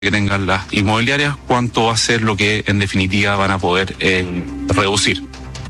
que tengan las inmobiliarias, cuánto va a ser lo que en definitiva van a poder reducir.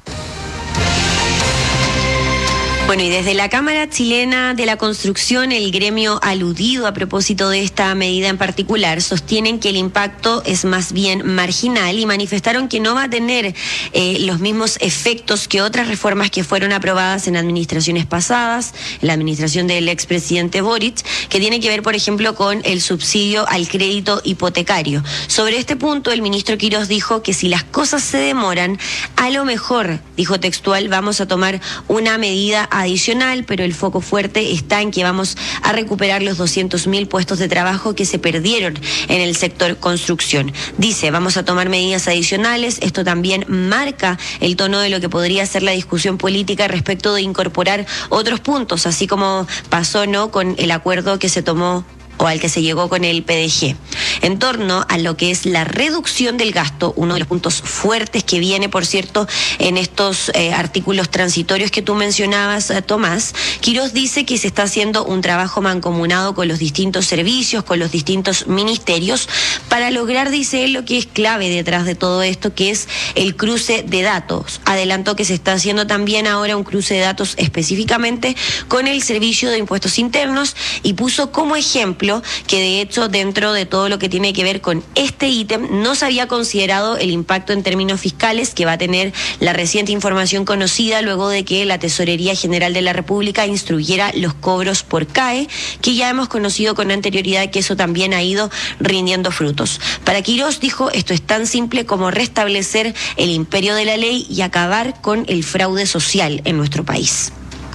Bueno, y desde la Cámara Chilena de la Construcción, el gremio aludido a propósito de esta medida en particular, sostienen que el impacto es más bien marginal y manifestaron que no va a tener los mismos efectos que otras reformas que fueron aprobadas en administraciones pasadas, en la administración del expresidente Boric, que tiene que ver, por ejemplo, con el subsidio al crédito hipotecario. Sobre este punto, el ministro Quirós dijo que si las cosas se demoran, a lo mejor, dijo textual, vamos a tomar una medida adicional, pero el foco fuerte está en que vamos a recuperar los 200.000 puestos de trabajo que se perdieron en el sector construcción. Dice, vamos a tomar medidas adicionales. Esto también marca el tono de lo que podría ser la discusión política respecto de incorporar otros puntos, así como pasó, ¿no?, con el acuerdo que se tomó o al que se llegó con el PDG. En torno a lo que es la reducción del gasto, uno de los puntos fuertes que viene, por cierto, en estos artículos transitorios que tú mencionabas, Tomás, Quirós dice que se está haciendo un trabajo mancomunado con los distintos servicios, con los distintos ministerios, para lograr, dice él, lo que es clave detrás de todo esto, que es el cruce de datos. Adelantó que se está haciendo también ahora un cruce de datos específicamente con el Servicio de Impuestos Internos y puso como ejemplo que de hecho dentro de todo lo que tiene que ver con este ítem no se había considerado el impacto en términos fiscales que va a tener la reciente información conocida luego de que la Tesorería General de la República instruyera los cobros por CAE, que ya hemos conocido con anterioridad que eso también ha ido rindiendo frutos. Para Quirós, dijo, esto es tan simple como restablecer el imperio de la ley y acabar con el fraude social en nuestro país.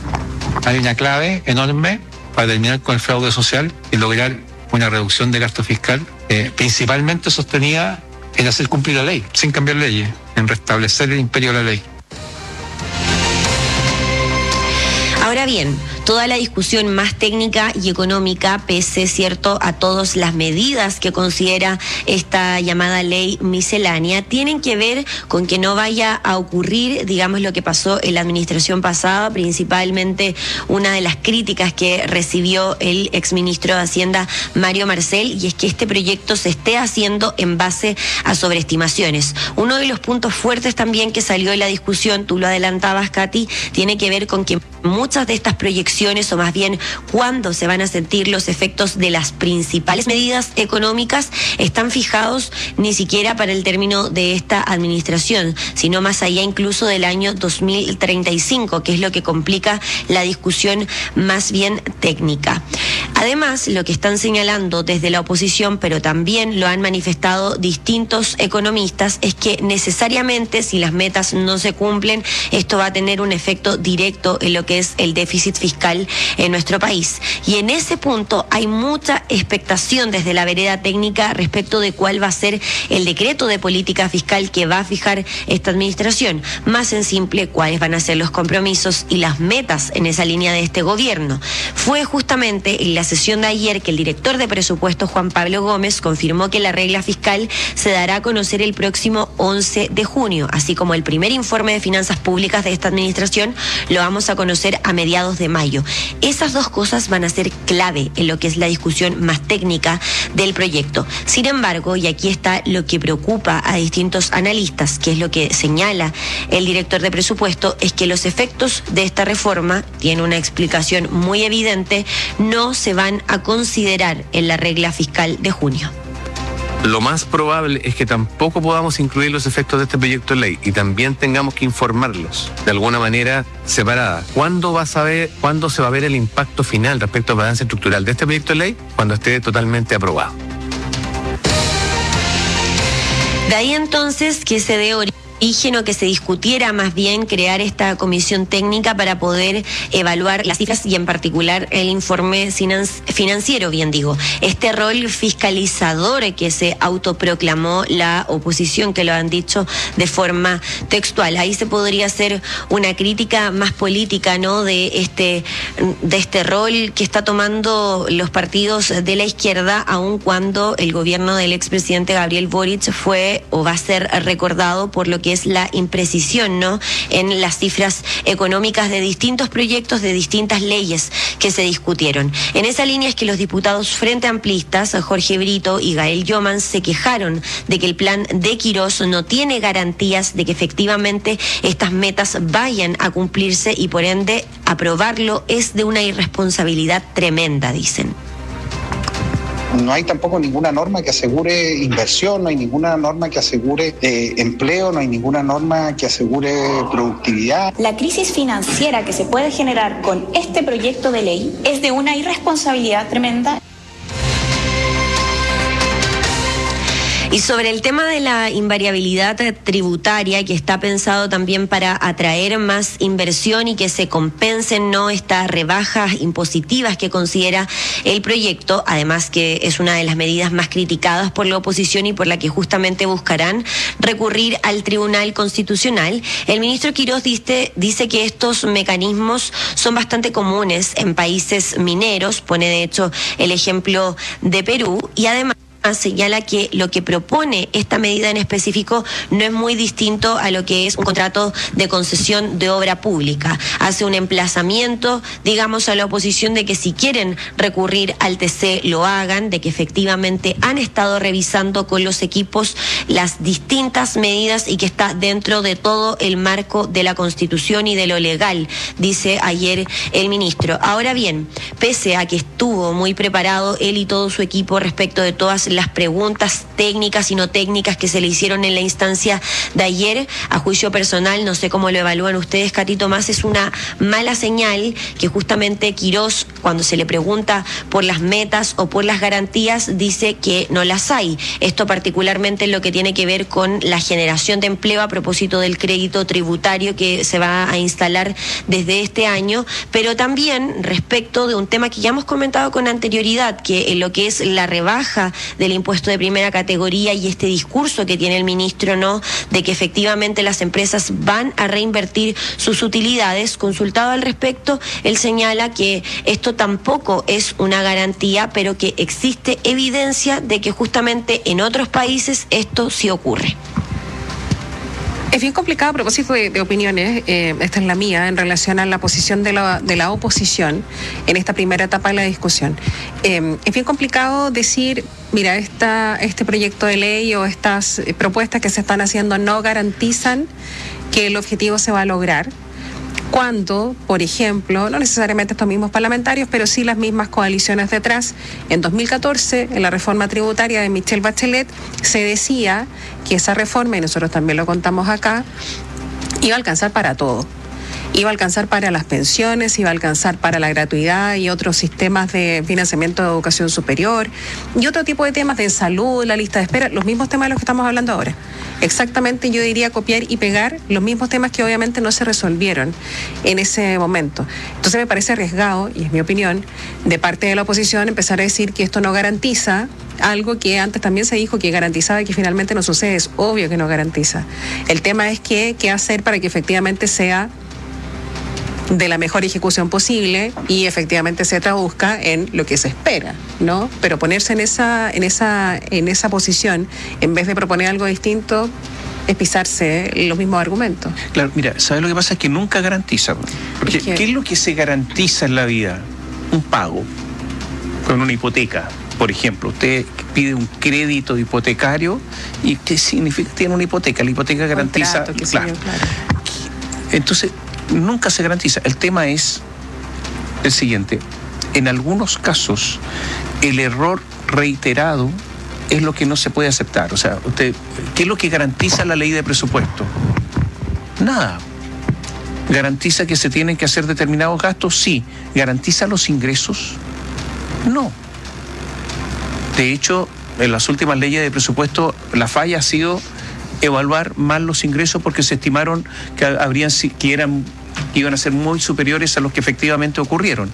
Hay una clave enorme para terminar con el fraude social y lograr una reducción de gasto fiscal, principalmente sostenida en hacer cumplir la ley, sin cambiar leyes, en restablecer el imperio de la ley. Ahora bien, toda la discusión más técnica y económica, pese, cierto, a todas las medidas que considera esta llamada ley miscelánea, tienen que ver con que no vaya a ocurrir, digamos, lo que pasó en la administración pasada, principalmente una de las críticas que recibió el exministro de Hacienda, Mario Marcel, y es que este proyecto se esté haciendo en base a sobreestimaciones. Uno de los puntos fuertes también que salió de la discusión, tú lo adelantabas, Katy, tiene que ver con que muchas de estas proyecciones, o más bien cuándo se van a sentir los efectos de las principales medidas económicas, están fijados ni siquiera para el término de esta administración, sino más allá incluso del año 2035, que es lo que complica la discusión más bien técnica. Además, lo que están señalando desde la oposición, pero también lo han manifestado distintos economistas, es que necesariamente si las metas no se cumplen, esto va a tener un efecto directo en lo que es el déficit fiscal en nuestro país. Y en ese punto hay mucha expectación desde la vereda técnica respecto de cuál va a ser el decreto de política fiscal que va a fijar esta administración. Más en simple, cuáles van a ser los compromisos y las metas en esa línea de este gobierno. Fue justamente en la sesión de ayer que el director de presupuesto, Juan Pablo Gómez, confirmó que la regla fiscal se dará a conocer el próximo 11 de junio, así como el primer informe de finanzas públicas de esta administración lo vamos a conocer a mediados de mayo. Esas dos cosas van a ser clave en lo que es la discusión más técnica del proyecto. Sin embargo, y aquí está lo que preocupa a distintos analistas, que es lo que señala el director de presupuesto, es que los efectos de esta reforma, tiene una explicación muy evidente, no se van a considerar en la regla fiscal de junio. Lo más probable es que tampoco podamos incluir los efectos de este proyecto de ley y también tengamos que informarlos de alguna manera separada. ¿Cuándo se va a ver el impacto final respecto al balance estructural de este proyecto de ley? Cuando esté totalmente aprobado. De ahí entonces que se dé origen, que se discutiera más bien crear esta comisión técnica para poder evaluar las cifras y en particular el informe financiero, bien digo. Este rol fiscalizador que se autoproclamó la oposición, que lo han dicho de forma textual. Ahí se podría hacer una crítica más política, ¿no?, de este rol que está tomando los partidos de la izquierda, aun cuando el gobierno del expresidente Gabriel Boric fue o va a ser recordado por lo que que es la imprecisión, ¿no?, en las cifras económicas de distintos proyectos, de distintas leyes que se discutieron. En esa línea es que los diputados Frente Amplistas, Jorge Brito y Gael Yoman, se quejaron de que el plan de Quirós no tiene garantías de que efectivamente estas metas vayan a cumplirse y por ende aprobarlo es de una irresponsabilidad tremenda, dicen. No hay tampoco ninguna norma que asegure inversión, no hay ninguna norma que asegure empleo, no hay ninguna norma que asegure productividad. La crisis financiera que se puede generar con este proyecto de ley es de una irresponsabilidad tremenda. Y sobre el tema de la invariabilidad tributaria, que está pensado también para atraer más inversión y que se compensen, ¿no?, estas rebajas impositivas que considera el proyecto, además que es una de las medidas más criticadas por la oposición y por la que justamente buscarán recurrir al Tribunal Constitucional, el ministro Quirós dice que estos mecanismos son bastante comunes en países mineros, pone de hecho el ejemplo de Perú, y además señala que lo que propone esta medida en específico no es muy distinto a lo que es un contrato de concesión de obra pública. Hace un emplazamiento, digamos, a la oposición de que si quieren recurrir al TC lo hagan, de que efectivamente han estado revisando con los equipos las distintas medidas y que está dentro de todo el marco de la Constitución y de lo legal, dice ayer el ministro. Ahora bien, pese a que estuvo muy preparado él y todo su equipo respecto de todas las preguntas técnicas y no técnicas que se le hicieron en la instancia de ayer, a juicio personal, no sé cómo lo evalúan ustedes, Katy Tomás, es una mala señal que justamente Quirós, cuando se le pregunta por las metas o por las garantías, dice que no las hay. Esto particularmente en lo que tiene que ver con la generación de empleo a propósito del crédito tributario que se va a instalar desde este año, pero también respecto de un tema que ya hemos comentado con anterioridad, que en lo que es la rebaja del impuesto de primera categoría y este discurso que tiene el ministro, ¿no?, de que efectivamente las empresas van a reinvertir sus utilidades. Consultado al respecto, él señala que esto tampoco es una garantía, pero que existe evidencia de que justamente en otros países esto sí ocurre. Es bien complicado a propósito de opiniones, esta es la mía, en relación a la posición de la oposición en esta primera etapa de la discusión. Es bien complicado decir, mira, este proyecto de ley o estas propuestas que se están haciendo no garantizan que el objetivo se va a lograr, cuando, por ejemplo, no necesariamente estos mismos parlamentarios, pero sí las mismas coaliciones detrás, en 2014, en la reforma tributaria de Michelle Bachelet, se decía que esa reforma, y nosotros también lo contamos acá, iba a alcanzar para todo. Iba a alcanzar para las pensiones, iba a alcanzar para la gratuidad y otros sistemas de financiamiento de educación superior y otro tipo de temas de salud, la lista de espera, los mismos temas de los que estamos hablando ahora. Exactamente, yo diría copiar y pegar los mismos temas que obviamente no se resolvieron en ese momento. Entonces me parece arriesgado, y es mi opinión, de parte de la oposición empezar a decir que esto no garantiza algo que antes también se dijo que garantizaba y que finalmente no sucede. Es obvio que no garantiza. El tema es qué hacer para que efectivamente sea de la mejor ejecución posible y efectivamente se traduzca en lo que se espera, ¿no? Pero ponerse en esa posición en vez de proponer algo distinto es pisarse los mismos argumentos. Claro, mira, ¿sabes lo que pasa? Es que nunca garantiza. Porque ¿qué es lo que se garantiza en la vida? Un pago con una hipoteca. Por ejemplo, usted pide un crédito hipotecario y ¿qué significa? Tiene una hipoteca. La hipoteca garantiza. Claro. Entonces, nunca se garantiza. El tema es el siguiente. En algunos casos, el error reiterado es lo que no se puede aceptar. O sea, ¿qué es lo que garantiza la ley de presupuesto? Nada. ¿Garantiza que se tienen que hacer determinados gastos? Sí. ¿Garantiza los ingresos? No. De hecho, en las últimas leyes de presupuesto, la falla ha sido evaluar mal los ingresos porque se estimaron que iban a ser muy superiores a los que efectivamente ocurrieron.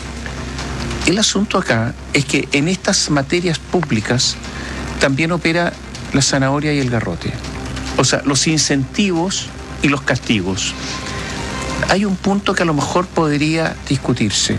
El asunto acá es que en estas materias públicas también opera la zanahoria y el garrote. O sea, los incentivos y los castigos. Hay un punto que a lo mejor podría discutirse.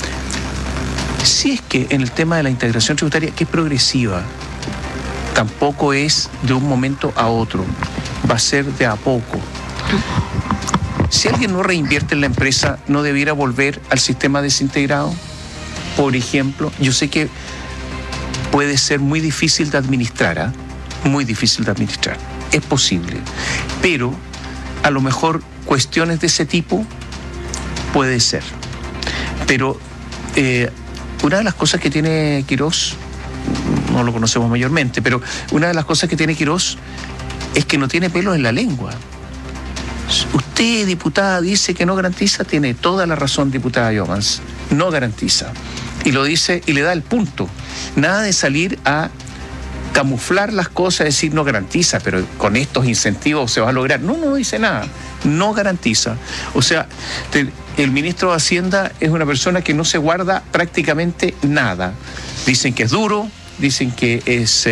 Si es que en el tema de la integración tributaria, que es progresiva, tampoco es de un momento a otro. va a ser de a poco. Si alguien no reinvierte en la empresa, ¿no debiera volver al sistema desintegrado? Por ejemplo, yo sé que puede ser muy difícil de administrar, muy difícil de administrar. Es posible, pero a lo mejor cuestiones de ese tipo puede ser. Pero una de las cosas que tiene Quirós, no lo conocemos mayormente, pero una de las cosas que tiene Quirós es que no tiene pelos en la lengua. Usted, diputada, dice que no garantiza, tiene toda la razón, diputada Jovans, no garantiza. Y lo dice y le da el punto. Nada de salir a camuflar las cosas, decir no garantiza, pero con estos incentivos se va a lograr. No dice nada, no garantiza. O sea, el ministro de Hacienda es una persona que no se guarda prácticamente nada. Dicen que es duro, dicen que es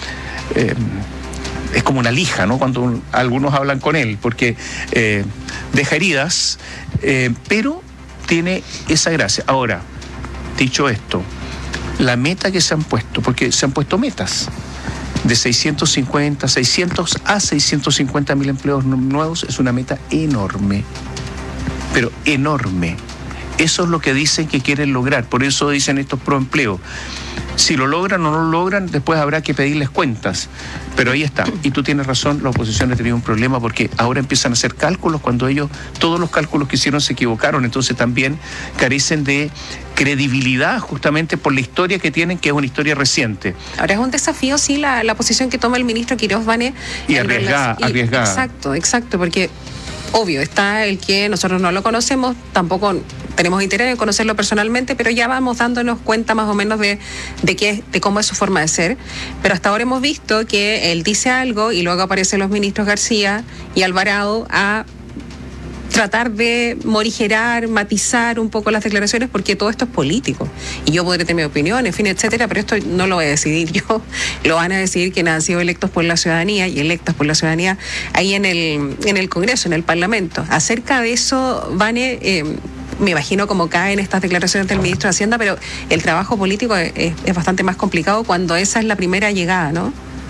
como una lija, ¿no? Cuando algunos hablan con él, porque deja heridas, pero tiene esa gracia. Ahora, dicho esto, la meta que se han puesto, porque se han puesto metas de 600 a 650 mil empleos nuevos, es una meta enorme, pero enorme. Eso es lo que dicen que quieren lograr, por eso dicen estos proempleos. Si lo logran o no lo logran, después habrá que pedirles cuentas. Pero ahí está. Y tú tienes razón, la oposición ha tenido un problema porque ahora empiezan a hacer cálculos cuando ellos, todos los cálculos que hicieron se equivocaron. Entonces también carecen de credibilidad justamente por la historia que tienen, que es una historia reciente. Ahora es un desafío, sí, la posición que toma el ministro Quirós, Vane. Y arriesgada. Exacto, porque obvio, está el que nosotros no lo conocemos, tampoco tenemos interés en conocerlo personalmente, pero ya vamos dándonos cuenta más o menos de cómo es su forma de ser. Pero hasta ahora hemos visto que él dice algo y luego aparecen los ministros García y Alvarado a tratar de morigerar, matizar un poco las declaraciones, porque todo esto es político. Y yo podré tener mi opinión, en fin, etcétera, pero esto no lo voy a decidir yo. Lo van a decidir quienes han sido electos por la ciudadanía y electas por la ciudadanía ahí en el Congreso, en el Parlamento. Acerca de eso, Vane, me imagino cómo caen estas declaraciones del ministro de Hacienda, pero el trabajo político es bastante más complicado cuando esa es la primera llegada, ¿no?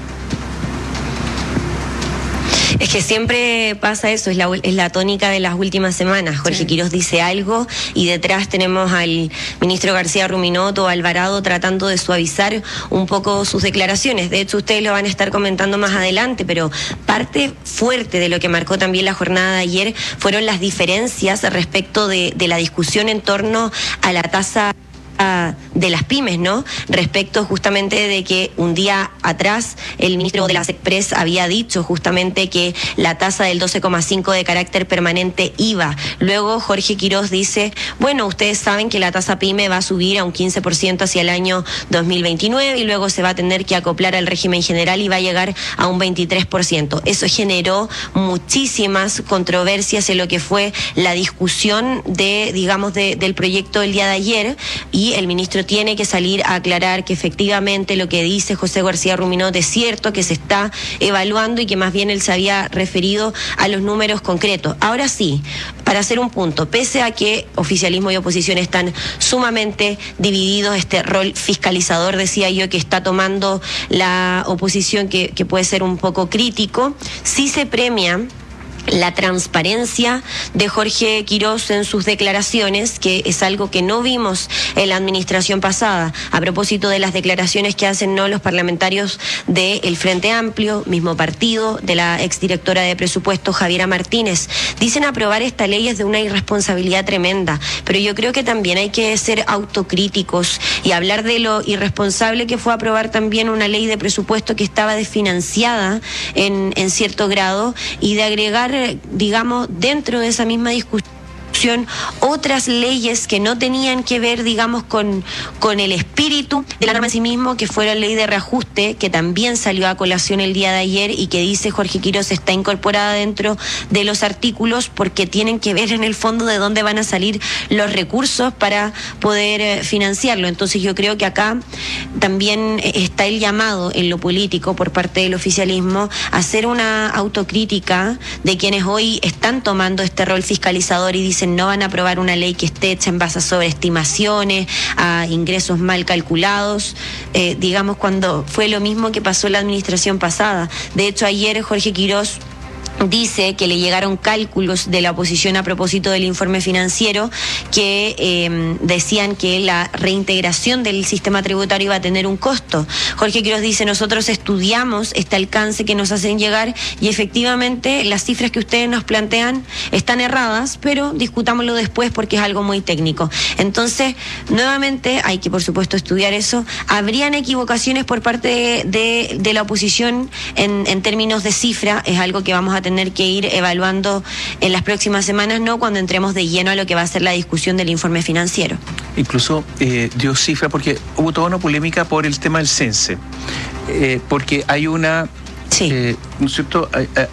Es que siempre pasa eso, es la tónica de las últimas semanas. Jorge Quirós dice algo y detrás tenemos al ministro García Ruminoto, Alvarado, tratando de suavizar un poco sus declaraciones. De hecho, ustedes lo van a estar comentando más adelante, pero parte fuerte de lo que marcó también la jornada de ayer fueron las diferencias respecto de la discusión en torno a la tasa de las pymes, ¿no? Respecto justamente de que un día atrás el ministro de la SECPRES había dicho justamente que la tasa del 12,5 de carácter permanente iba. Luego Jorge Quirós dice, bueno, ustedes saben que la tasa pyme va a subir a un 15% hacia el año 2029 y luego se va a tener que acoplar al régimen general y va a llegar a un 23%. Eso generó muchísimas controversias en lo que fue la discusión del proyecto del día de ayer, y el ministro tiene que salir a aclarar que efectivamente lo que dice José García Ruminoto es cierto, que se está evaluando y que más bien él se había referido a los números concretos. Ahora sí, para hacer un punto, pese a que oficialismo y oposición están sumamente divididos, este rol fiscalizador, decía yo, que está tomando la oposición, que puede ser un poco crítico, sí se premia la transparencia de Jorge Quirós en sus declaraciones, que es algo que no vimos en la administración pasada. A propósito de las declaraciones que hacen los parlamentarios del Frente Amplio, mismo partido, de la exdirectora de presupuestos Javiera Martínez, dicen aprobar esta ley es de una irresponsabilidad tremenda, pero yo creo que también hay que ser autocríticos y hablar de lo irresponsable que fue aprobar también una ley de presupuesto que estaba desfinanciada en cierto grado, y de agregar, digamos, dentro de esa misma discusión otras leyes que no tenían que ver, digamos, con el espíritu de la norma en sí mismo, que fue la ley de reajuste, que también salió a colación el día de ayer y que dice Jorge Quirós está incorporada dentro de los artículos porque tienen que ver en el fondo de dónde van a salir los recursos para poder financiarlo. Entonces yo creo que acá también está el llamado en lo político por parte del oficialismo a hacer una autocrítica de quienes hoy están tomando este rol fiscalizador y dicen no van a aprobar una ley que esté hecha en base a sobreestimaciones, a ingresos mal calculados, digamos, cuando fue lo mismo que pasó en la administración pasada. De hecho, ayer Jorge Quirós dice que le llegaron cálculos de la oposición a propósito del informe financiero que decían que la reintegración del sistema tributario iba a tener un costo. Jorge Quiroz dice: nosotros estudiamos este alcance que nos hacen llegar y efectivamente las cifras que ustedes nos plantean están erradas, pero discutámoslo después porque es algo muy técnico. Entonces, nuevamente hay que, por supuesto, estudiar eso. ¿Habrían equivocaciones por parte de la oposición en términos de cifra? Es algo que vamos a tener que ir evaluando en las próximas semanas, no cuando entremos de lleno a lo que va a ser la discusión del informe financiero. Incluso dio cifra porque hubo toda una polémica por el tema del CENSE, porque hay una... Sí. ¿No es cierto?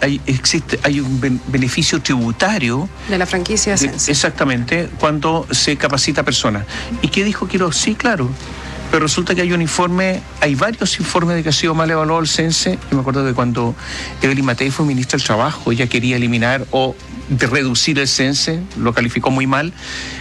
Hay un beneficio tributario de la franquicia CENSE. Exactamente, cuando se capacita personas. ¿Y qué dijo Quiroz? Sí, claro. Pero resulta que hay varios informes de que ha sido mal evaluado el CENSE. Yo me acuerdo que cuando Evelyn Matei fue ministra del Trabajo, ella quería eliminar o reducir el CENSE, lo calificó muy mal.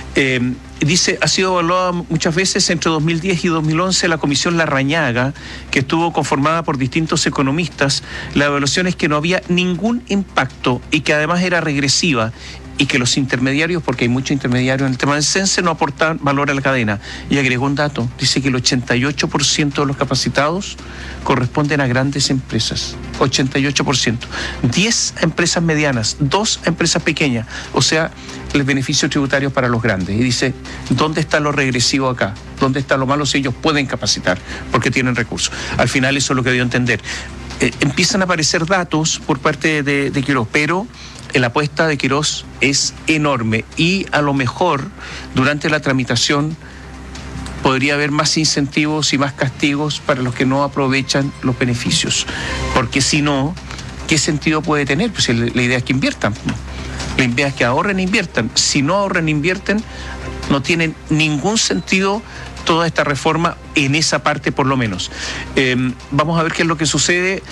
Dice, ha sido evaluada muchas veces entre 2010 y 2011 la Comisión Larrañaga, que estuvo conformada por distintos economistas. La evaluación es que no había ningún impacto y que además era regresiva, y que los intermediarios, porque hay muchos intermediarios en el tema del CENSE, no aportan valor a la cadena. Y agregó un dato, dice que el 88% de los capacitados corresponden a grandes empresas, 88%. 10 empresas medianas, 2 empresas pequeñas, o sea, el beneficio tributario para los grandes. Y dice, ¿dónde está lo regresivo acá? ¿Dónde está lo malo si ellos pueden capacitar? Porque tienen recursos. Al final eso es lo que dio a entender. Empiezan a aparecer datos por parte de Quiroz, pero la apuesta de Quiroz es enorme y a lo mejor durante la tramitación podría haber más incentivos y más castigos para los que no aprovechan los beneficios, porque si no, ¿qué sentido puede tener? Pues la idea es que inviertan, la idea es que ahorren e inviertan. Si no ahorran e invierten, no tienen ningún sentido toda esta reforma en esa parte, por lo menos. Vamos a ver qué es lo que sucede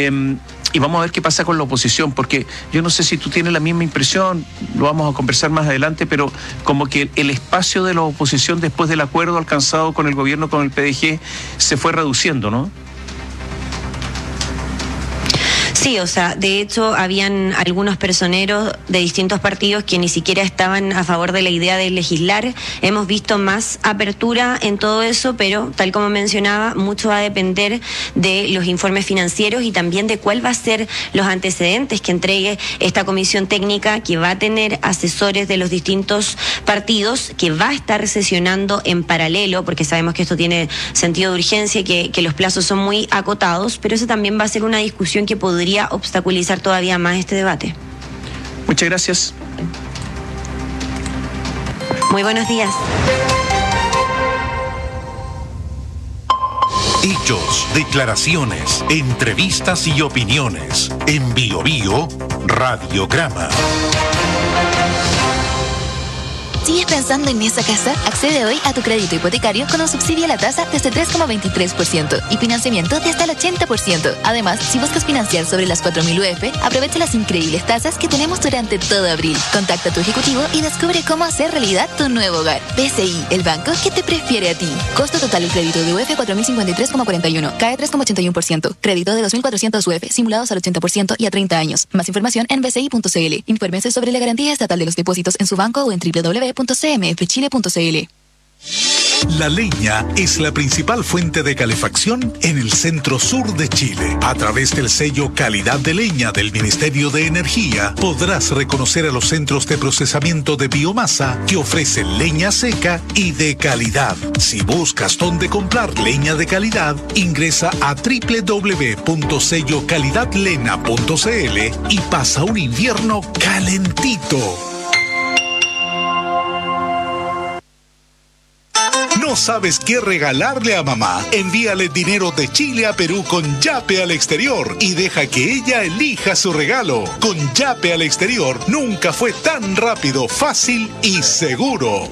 y vamos a ver qué pasa con la oposición, porque yo no sé si tú tienes la misma impresión, lo vamos a conversar más adelante, pero como que el espacio de la oposición después del acuerdo alcanzado con el gobierno, con el PDG, se fue reduciendo, ¿no? Sí, o sea, de hecho habían algunos personeros de distintos partidos que ni siquiera estaban a favor de la idea de legislar. Hemos visto más apertura en todo eso, pero tal como mencionaba, mucho va a depender de los informes financieros y también de cuál va a ser los antecedentes que entregue esta comisión técnica, que va a tener asesores de los distintos partidos, que va a estar sesionando en paralelo, porque sabemos que esto tiene sentido de urgencia y que los plazos son muy acotados, pero eso también va a ser una discusión que podría obstaculizar todavía más este debate. Muchas gracias. Muy buenos días. Hechos, declaraciones, entrevistas y opiniones. En Bio Bio, Radiograma. ¿Sigues pensando en esa casa? Accede hoy a tu crédito hipotecario con un subsidio a la tasa desde 3,23% y financiamiento de hasta el 80%. Además, si buscas financiar sobre las 4.000 UF, aprovecha las increíbles tasas que tenemos durante todo abril. Contacta a tu ejecutivo y descubre cómo hacer realidad tu nuevo hogar. BCI, el banco que te prefiere a ti. Costo total del crédito de UF 4.053,41. Cae 3,81%. Crédito de 2.400 UF, simulados al 80% y a 30 años. Más información en bci.cl. Infórmese sobre la garantía estatal de los depósitos en su banco o en www.cmfchile.cl. La leña es la principal fuente de calefacción en el centro sur de Chile. A través del sello Calidad de Leña del Ministerio de Energía, podrás reconocer a los centros de procesamiento de biomasa que ofrecen leña seca y de calidad. Si buscas dónde comprar leña de calidad, ingresa a www.sellocalidadlena.cl y pasa un invierno calentito. ¿No sabes qué regalarle a mamá? Envíale dinero de Chile a Perú con Yape al exterior y deja que ella elija su regalo. Con Yape al exterior nunca fue tan rápido, fácil y seguro.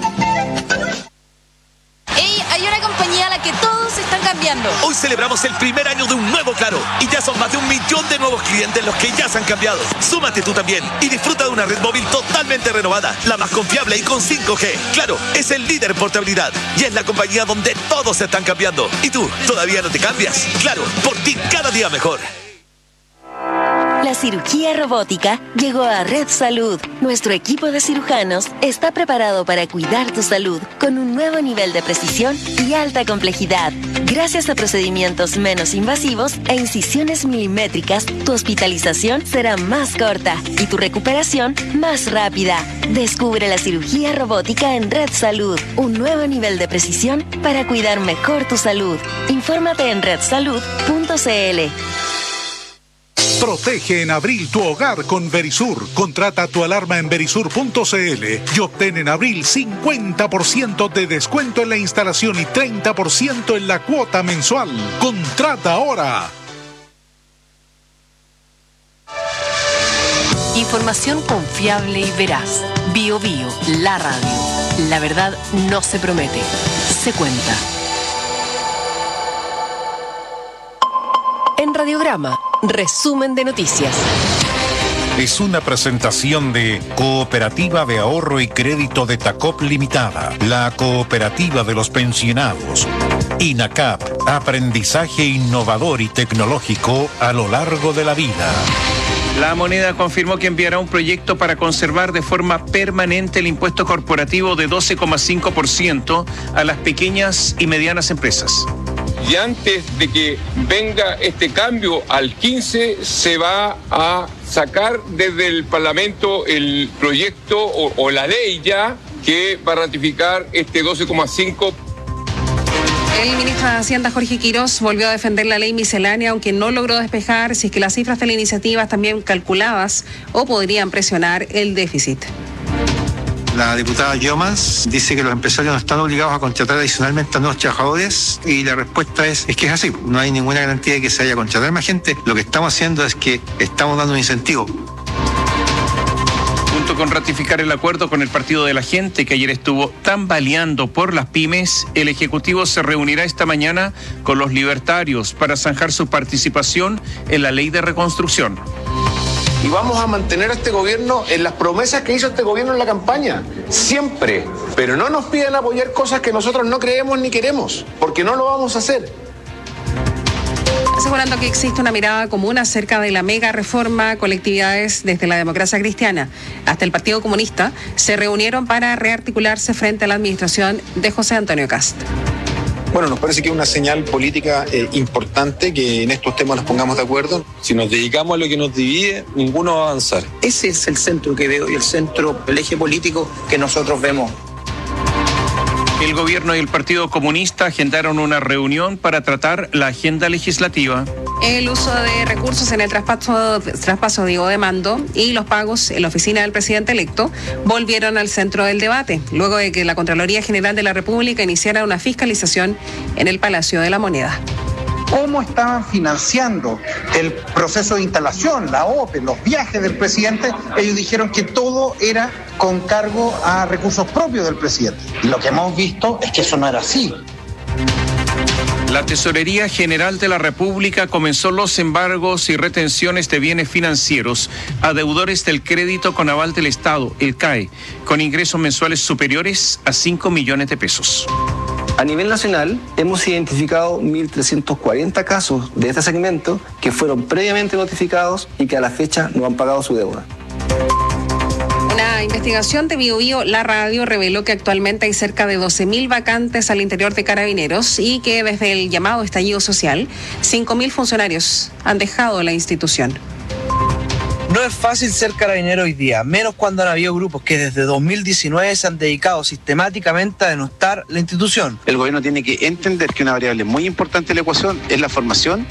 ¡Ey! Hay una compañía a la que todos están cambiando. Hoy celebramos el primer año de un nuevo Claro y ya son más de 1 millón de nuevos clientes los que ya se han cambiado. Súmate tú también y disfruta de una red móvil totalmente renovada, la más confiable y con 5G. Claro, es el líder en portabilidad y es la compañía donde todos se están cambiando. ¿Y tú, todavía no te cambias? Claro, por ti cada día mejor. La cirugía robótica llegó a Red Salud. Nuestro equipo de cirujanos está preparado para cuidar tu salud con un nuevo nivel de precisión y alta complejidad. Gracias a procedimientos menos invasivos e incisiones milimétricas, tu hospitalización será más corta y tu recuperación más rápida. Descubre la cirugía robótica en Red Salud, un nuevo nivel de precisión para cuidar mejor tu salud. Infórmate en redsalud.cl. Protege en abril tu hogar con Verisur. Contrata tu alarma en verisur.cl y obtén en abril 50% de descuento en la instalación y 30% en la cuota mensual. Contrata ahora. Información confiable y veraz. Bio Bio, la radio. La verdad no se promete, se cuenta. En Radiograma, resumen de noticias. Es una presentación de Cooperativa de Ahorro y Crédito de Tacop Limitada, la cooperativa de los pensionados. INACAP, aprendizaje innovador y tecnológico a lo largo de la vida. La Moneda confirmó que enviará un proyecto para conservar de forma permanente el impuesto corporativo de 12,5% a las pequeñas y medianas empresas. Y antes de que venga este cambio al 15, se va a sacar desde el Parlamento el proyecto o la ley ya que va a ratificar este 12,5%. El ministro de Hacienda, Jorge Quirós, volvió a defender la ley miscelánea, aunque no logró despejar si es que las cifras de la iniciativa están bien calculadas o podrían presionar el déficit. La diputada Yomas dice que los empresarios no están obligados a contratar adicionalmente a nuevos trabajadores y la respuesta es que es así. No hay ninguna garantía de que se haya contratado más gente. Lo que estamos haciendo es que estamos dando un incentivo. Junto con ratificar el acuerdo con el Partido de la Gente, que ayer estuvo tambaleando por las pymes, el Ejecutivo se reunirá esta mañana con los libertarios para zanjar su participación en la ley de reconstrucción. Y vamos a mantener a este gobierno en las promesas que hizo este gobierno en la campaña, siempre. Pero no nos pidan apoyar cosas que nosotros no creemos ni queremos, porque no lo vamos a hacer. Asegurando que existe una mirada común acerca de la mega reforma, colectividades desde la democracia cristiana hasta el Partido Comunista se reunieron para rearticularse frente a la administración de José Antonio Kast. Bueno, nos parece que es una señal política importante que en estos temas nos pongamos de acuerdo. Si nos dedicamos a lo que nos divide, ninguno va a avanzar. Ese es el centro que veo y el centro, el eje político que nosotros vemos. El gobierno y el Partido Comunista agendaron una reunión para tratar la agenda legislativa. El uso de recursos en el traspaso de mando y los pagos en la oficina del presidente electo volvieron al centro del debate, luego de que la Contraloría General de la República iniciara una fiscalización en el Palacio de la Moneda. ¿Cómo estaban financiando el proceso de instalación, la OPE, los viajes del presidente? Ellos dijeron que todo era con cargo a recursos propios del presidente. Y lo que hemos visto es que eso no era así. La Tesorería General de la República comenzó los embargos y retenciones de bienes financieros a deudores del crédito con aval del Estado, el CAE, con ingresos mensuales superiores a 5 millones de pesos. A nivel nacional, hemos identificado 1.340 casos de este segmento que fueron previamente notificados y que a la fecha no han pagado su deuda. Una investigación de Bio Bio, la radio, reveló que actualmente hay cerca de 12.000 vacantes al interior de Carabineros y que desde el llamado estallido social, 5.000 funcionarios han dejado la institución. No es fácil ser carabinero hoy día, menos cuando han habido grupos que desde 2019 se han dedicado sistemáticamente a denostar la institución. El gobierno tiene que entender que una variable muy importante de la ecuación es la formación.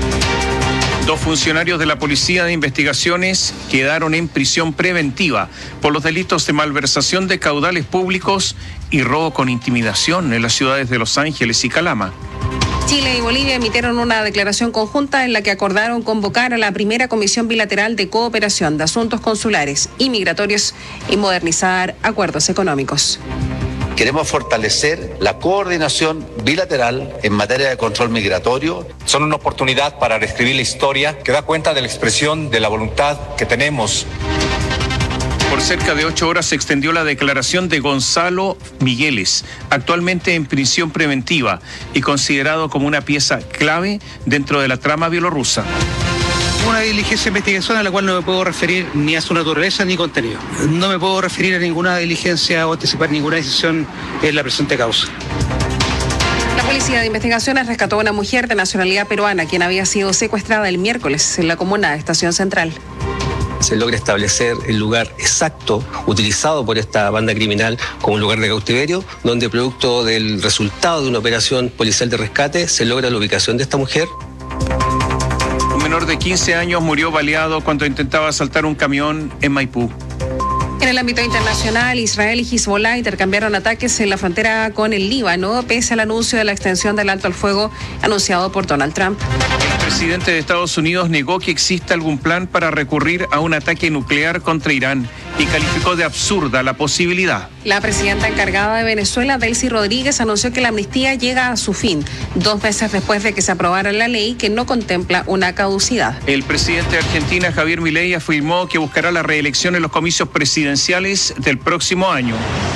2 funcionarios de la Policía de Investigaciones quedaron en prisión preventiva por los delitos de malversación de caudales públicos y robo con intimidación en las ciudades de Los Ángeles y Calama. Chile y Bolivia emitieron una declaración conjunta en la que acordaron convocar a la primera Comisión Bilateral de Cooperación de Asuntos Consulares y Migratorios y modernizar acuerdos económicos. Queremos fortalecer la coordinación bilateral en materia de control migratorio. Son una oportunidad para reescribir la historia que da cuenta de la expresión de la voluntad que tenemos. Por cerca de 8 horas se extendió la declaración de Gonzalo Migueles, actualmente en prisión preventiva y considerado como una pieza clave dentro de la trama bielorrusa. Una diligencia de investigación a la cual no me puedo referir ni a su naturaleza ni contenido. No me puedo referir a ninguna diligencia o anticipar ninguna decisión en la presente causa. La Policía de Investigaciones rescató a una mujer de nacionalidad peruana, quien había sido secuestrada el miércoles en la comuna de Estación Central. Se logra establecer el lugar exacto utilizado por esta banda criminal como un lugar de cautiverio, donde producto del resultado de una operación policial de rescate se logra la ubicación de esta mujer. Un menor de 15 años murió baleado cuando intentaba asaltar un camión en Maipú. En el ámbito internacional, Israel y Hezbollah intercambiaron ataques en la frontera con el Líbano, pese al anuncio de la extensión del alto al fuego anunciado por Donald Trump. El presidente de Estados Unidos negó que exista algún plan para recurrir a un ataque nuclear contra Irán y calificó de absurda la posibilidad. La presidenta encargada de Venezuela, Delcy Rodríguez, anunció que la amnistía llega a su fin, 2 meses después de que se aprobara la ley que no contempla una caducidad. El presidente de Argentina, Javier Milei, afirmó que buscará la reelección en los comicios presidenciales del próximo año.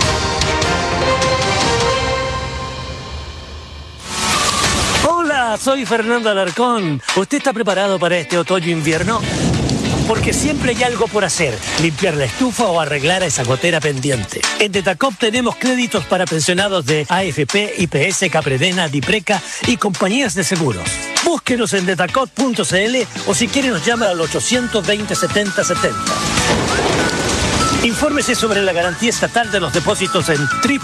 Hola, soy Fernando Alarcón. ¿Usted está preparado para este otoño-invierno? Porque siempre hay algo por hacer, limpiar la estufa o arreglar esa gotera pendiente. En Detacop tenemos créditos para pensionados de AFP, IPS, Capredena, Dipreca y compañías de seguros. Búsquenos en detacop.cl o si quiere nos llama al 820-7070. Infórmese sobre la garantía estatal de los depósitos en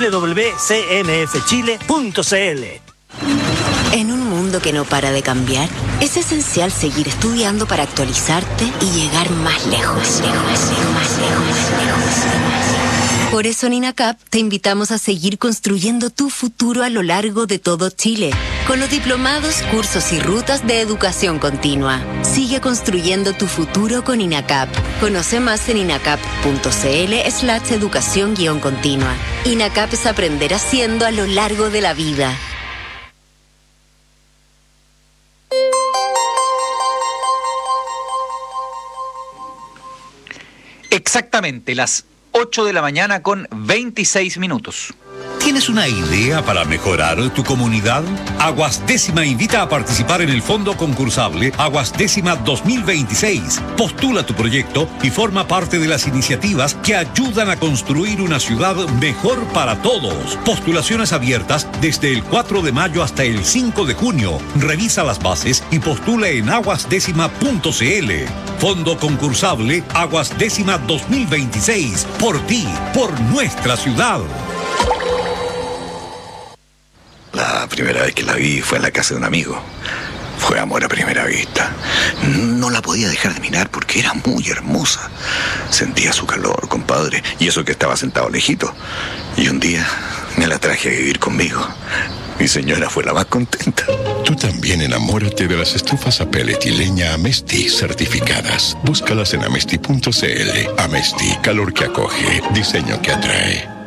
www.cmfchile.cl. En un mundo que no para de cambiar, es esencial seguir estudiando para actualizarte y llegar más lejos. Por eso en INACAP te invitamos a seguir construyendo tu futuro a lo largo de todo Chile, con los diplomados, cursos y rutas de educación continua. Sigue construyendo tu futuro con INACAP. Conoce más en inacap.cl/educación-continua. INACAP es aprender haciendo a lo largo de la vida. Exactamente las 8 de la mañana con 26 minutos. ¿Tienes una idea para mejorar tu comunidad? Aguas Décima invita a participar en el fondo concursable Aguas Décima 2026. Postula tu proyecto y forma parte de las iniciativas que ayudan a construir una ciudad mejor para todos. Postulaciones abiertas desde el 4 de mayo hasta el 5 de junio. Revisa las bases y postula en aguasdécima.cl. Fondo concursable Aguas Décima 2026. Por ti, por nuestra ciudad. La primera vez que la vi fue en la casa de un amigo. Fue amor a primera vista. No la podía dejar de mirar porque era muy hermosa. Sentía su calor, compadre, y eso que estaba sentado lejito. Y un día me la traje a vivir conmigo. Mi señora fue la más contenta. Tú también enamórate de las estufas a pellet y leña Amesti certificadas. Búscalas en amesti.cl. Amesti, calor que acoge, diseño que atrae.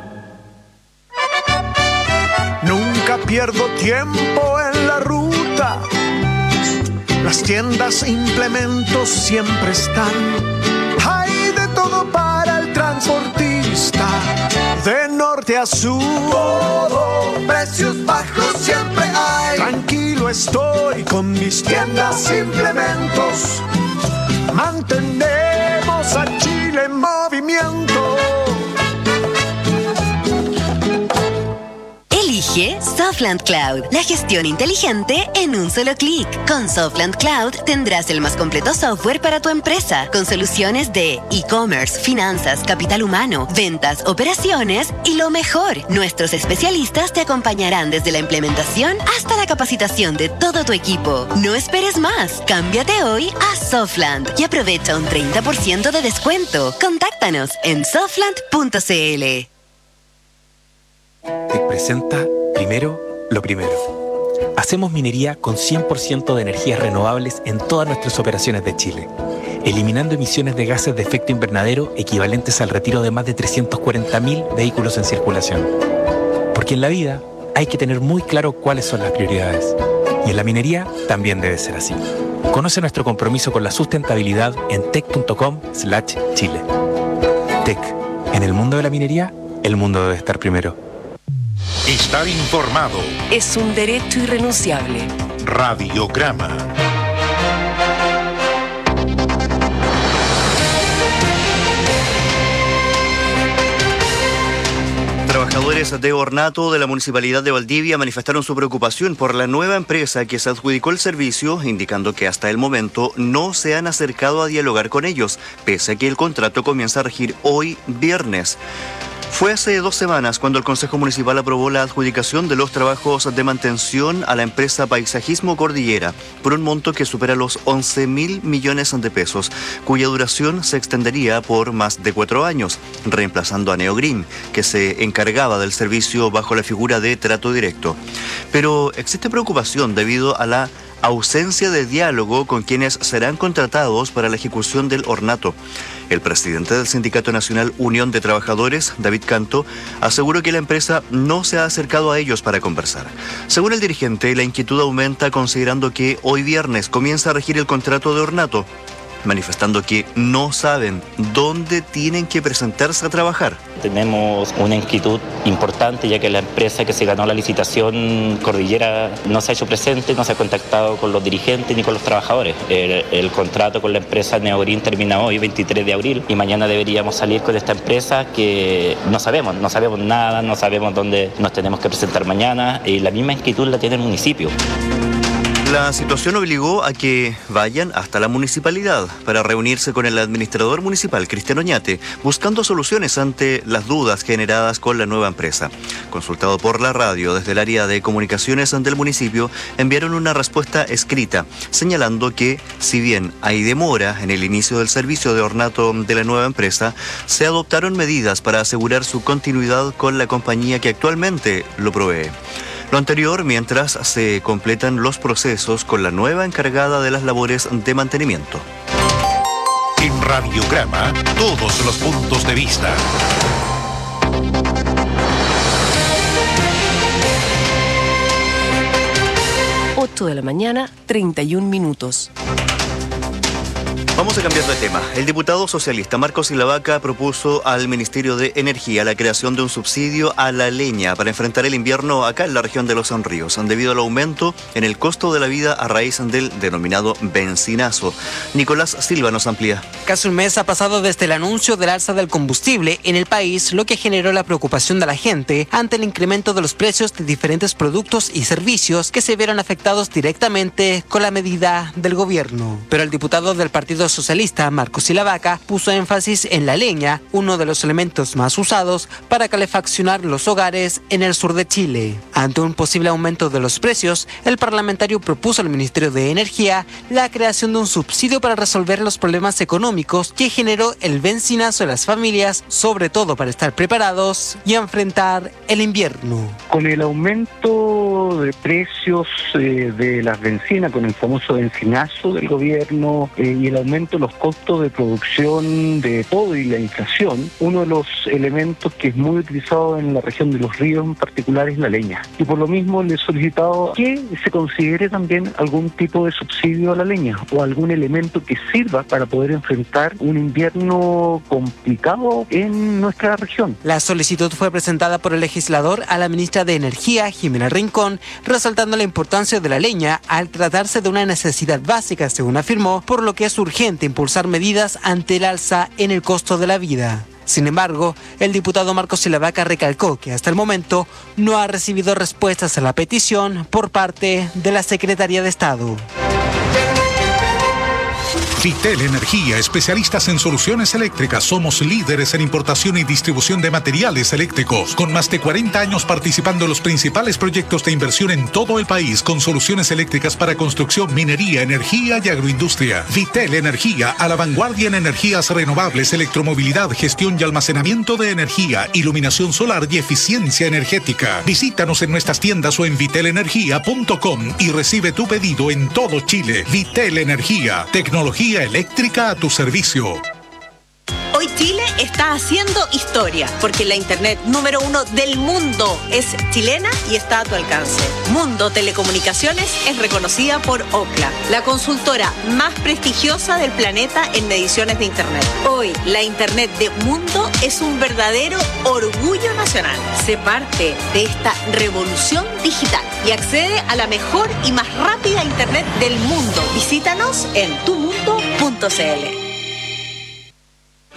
Nunca pierdo tiempo en la ruta. Las tiendas e implementos siempre están. Hay de todo para el transportista. De norte a sur, todo, precios bajos siempre hay. Tranquilo estoy con mis tiendas e implementos. Mantenemos a Chile en movimiento. Elige Softland Cloud, la gestión inteligente en un solo clic. Con Softland Cloud tendrás el más completo software para tu empresa, con soluciones de e-commerce, finanzas, capital humano, ventas, operaciones y lo mejor, nuestros especialistas te acompañarán desde la implementación hasta la capacitación de todo tu equipo. No esperes más, cámbiate hoy a Softland y aprovecha un 30% de descuento. Contáctanos en softland.cl. Te presenta Primero lo Primero. Hacemos minería con 100% de energías renovables en todas nuestras operaciones de Chile, eliminando emisiones de gases de efecto invernadero equivalentes al retiro de más de 340.000 vehículos en circulación. Porque en la vida hay que tener muy claro cuáles son las prioridades. Y en la minería también debe ser así. Conoce nuestro compromiso con la sustentabilidad en tec.com/Chile. Tec. En el mundo de la minería, el mundo debe estar primero. Estar informado es un derecho irrenunciable. Radiograma. Trabajadores de Ornato de la Municipalidad de Valdivia manifestaron su preocupación por la nueva empresa que se adjudicó el servicio, indicando que hasta el momento no se han acercado a dialogar con ellos, pese a que el contrato comienza a regir hoy viernes. Fue hace 2 semanas cuando el Consejo Municipal aprobó la adjudicación de los trabajos de mantención a la empresa Paisajismo Cordillera por un monto que supera los 11.000 millones de pesos, cuya duración se extendería por más de 4 años, reemplazando a Neogreen, que se encargaba del servicio bajo la figura de trato directo. Pero existe preocupación debido a la ausencia de diálogo con quienes serán contratados para la ejecución del ornato. El presidente del Sindicato Nacional Unión de Trabajadores, David Canto, aseguró que la empresa no se ha acercado a ellos para conversar. Según el dirigente, la inquietud aumenta considerando que hoy viernes comienza a regir el contrato de ornato, manifestando que no saben dónde tienen que presentarse a trabajar. Tenemos una inquietud importante, ya que la empresa que se ganó la licitación Cordillera no se ha hecho presente, no se ha contactado con los dirigentes ni con los trabajadores. El contrato con la empresa Neogreen termina hoy, 23 de abril, y mañana deberíamos salir con esta empresa que no sabemos nada, no sabemos dónde nos tenemos que presentar mañana, y la misma inquietud la tiene el municipio. La situación obligó a que vayan hasta la municipalidad para reunirse con el administrador municipal, Cristian Oñate, buscando soluciones ante las dudas generadas con la nueva empresa. Consultado por la radio desde el área de comunicaciones del municipio, enviaron una respuesta escrita, señalando que, si bien hay demora en el inicio del servicio de ornato de la nueva empresa, se adoptaron medidas para asegurar su continuidad con la compañía que actualmente lo provee. Lo anterior mientras se completan los procesos con la nueva encargada de las labores de mantenimiento. En Radiograma, todos los puntos de vista. De la mañana, 31 minutos. Vamos a cambiar de tema. El diputado socialista Marcos Ilavaca propuso al Ministerio de Energía la creación de un subsidio a la leña para enfrentar el invierno acá en la región de Los Ríos, debido al aumento en el costo de la vida a raíz del denominado benzinazo. Nicolás Silva nos amplía. Casi un mes ha pasado desde el anuncio del alza del combustible en el país, lo que generó la preocupación de la gente ante el incremento de los precios de diferentes productos y servicios que se vieron afectados directamente con la medida del gobierno. Pero el diputado del Partido Socialista, Marcos Ilavaca, puso énfasis en la leña, uno de los elementos más usados para calefaccionar los hogares en el sur de Chile. Ante un posible aumento de los precios, el parlamentario propuso al Ministerio de Energía la creación de un subsidio para resolver los problemas económicos que generó el benzinazo de las familias, sobre todo para estar preparados y enfrentar el invierno. Con el aumento de precios de las bencinas, con el famoso benzinazo del gobierno y el aumento de los costos de producción de todo y la inflación, uno de los elementos que es muy utilizado en la región de Los Ríos en particular es la leña. Y por lo mismo le he solicitado que se considere también algún tipo de subsidio a la leña o algún elemento que sirva para poder enfrentar un invierno complicado en nuestra región. La solicitud fue presentada por el legislador a la ministra de Energía, Jimena Rincón, resaltando la importancia de la leña al tratarse de una necesidad básica, según afirmó, por lo que es urgente impulsar medidas ante el alza en el costo de la vida. Sin embargo, el diputado Marcos Ilavaca recalcó que hasta el momento no ha recibido respuestas a la petición por parte de la Secretaría de Estado. Vitel Energía, especialistas en soluciones eléctricas. Somos líderes en importación y distribución de materiales eléctricos, con más de 40 años participando en los principales proyectos de inversión en todo el país, con soluciones eléctricas para construcción, minería, energía y agroindustria. Vitel Energía, a la vanguardia en energías renovables, electromovilidad, gestión y almacenamiento de energía, iluminación solar y eficiencia energética. Visítanos en nuestras tiendas o en vitelenergia.com y recibe tu pedido en todo Chile. Vitel Energía, tecnología eléctrica a tu servicio. Hoy Chile está haciendo historia, porque la internet número 1 del mundo es chilena y está a tu alcance. Mundo Telecomunicaciones es reconocida por Ookla, la consultora más prestigiosa del planeta en mediciones de internet. Hoy, la internet de Mundo es un verdadero orgullo nacional. Sé parte de esta revolución digital y accede a la mejor y más rápida internet del mundo. Visítanos en tumundo.cl.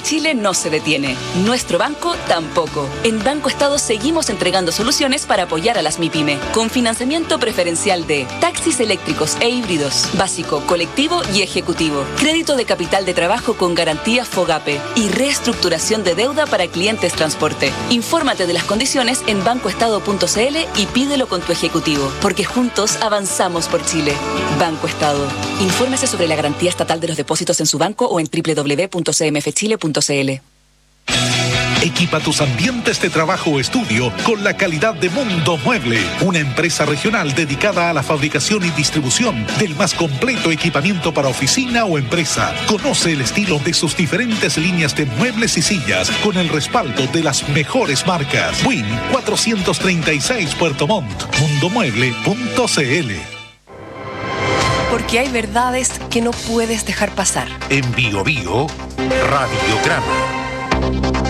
Chile no se detiene. Nuestro banco tampoco. En Banco Estado seguimos entregando soluciones para apoyar a las MIPYME, con financiamiento preferencial de taxis eléctricos e híbridos, básico, colectivo y ejecutivo, crédito de capital de trabajo con garantía FOGAPE y reestructuración de deuda para clientes transporte. Infórmate de las condiciones en bancoestado.cl y pídelo con tu ejecutivo, porque juntos avanzamos por Chile. Banco Estado. Infórmese sobre la garantía estatal de los depósitos en su banco o en www.cmfchile.cl. Equipa tus ambientes de trabajo o estudio con la calidad de Mundo Mueble, una empresa regional dedicada a la fabricación y distribución del más completo equipamiento para oficina o empresa. Conoce el estilo de sus diferentes líneas de muebles y sillas con el respaldo de las mejores marcas. Win 436 Puerto Montt, mundomueble.cl. Porque hay verdades que no puedes dejar pasar. En Bio Bio, Radiograma.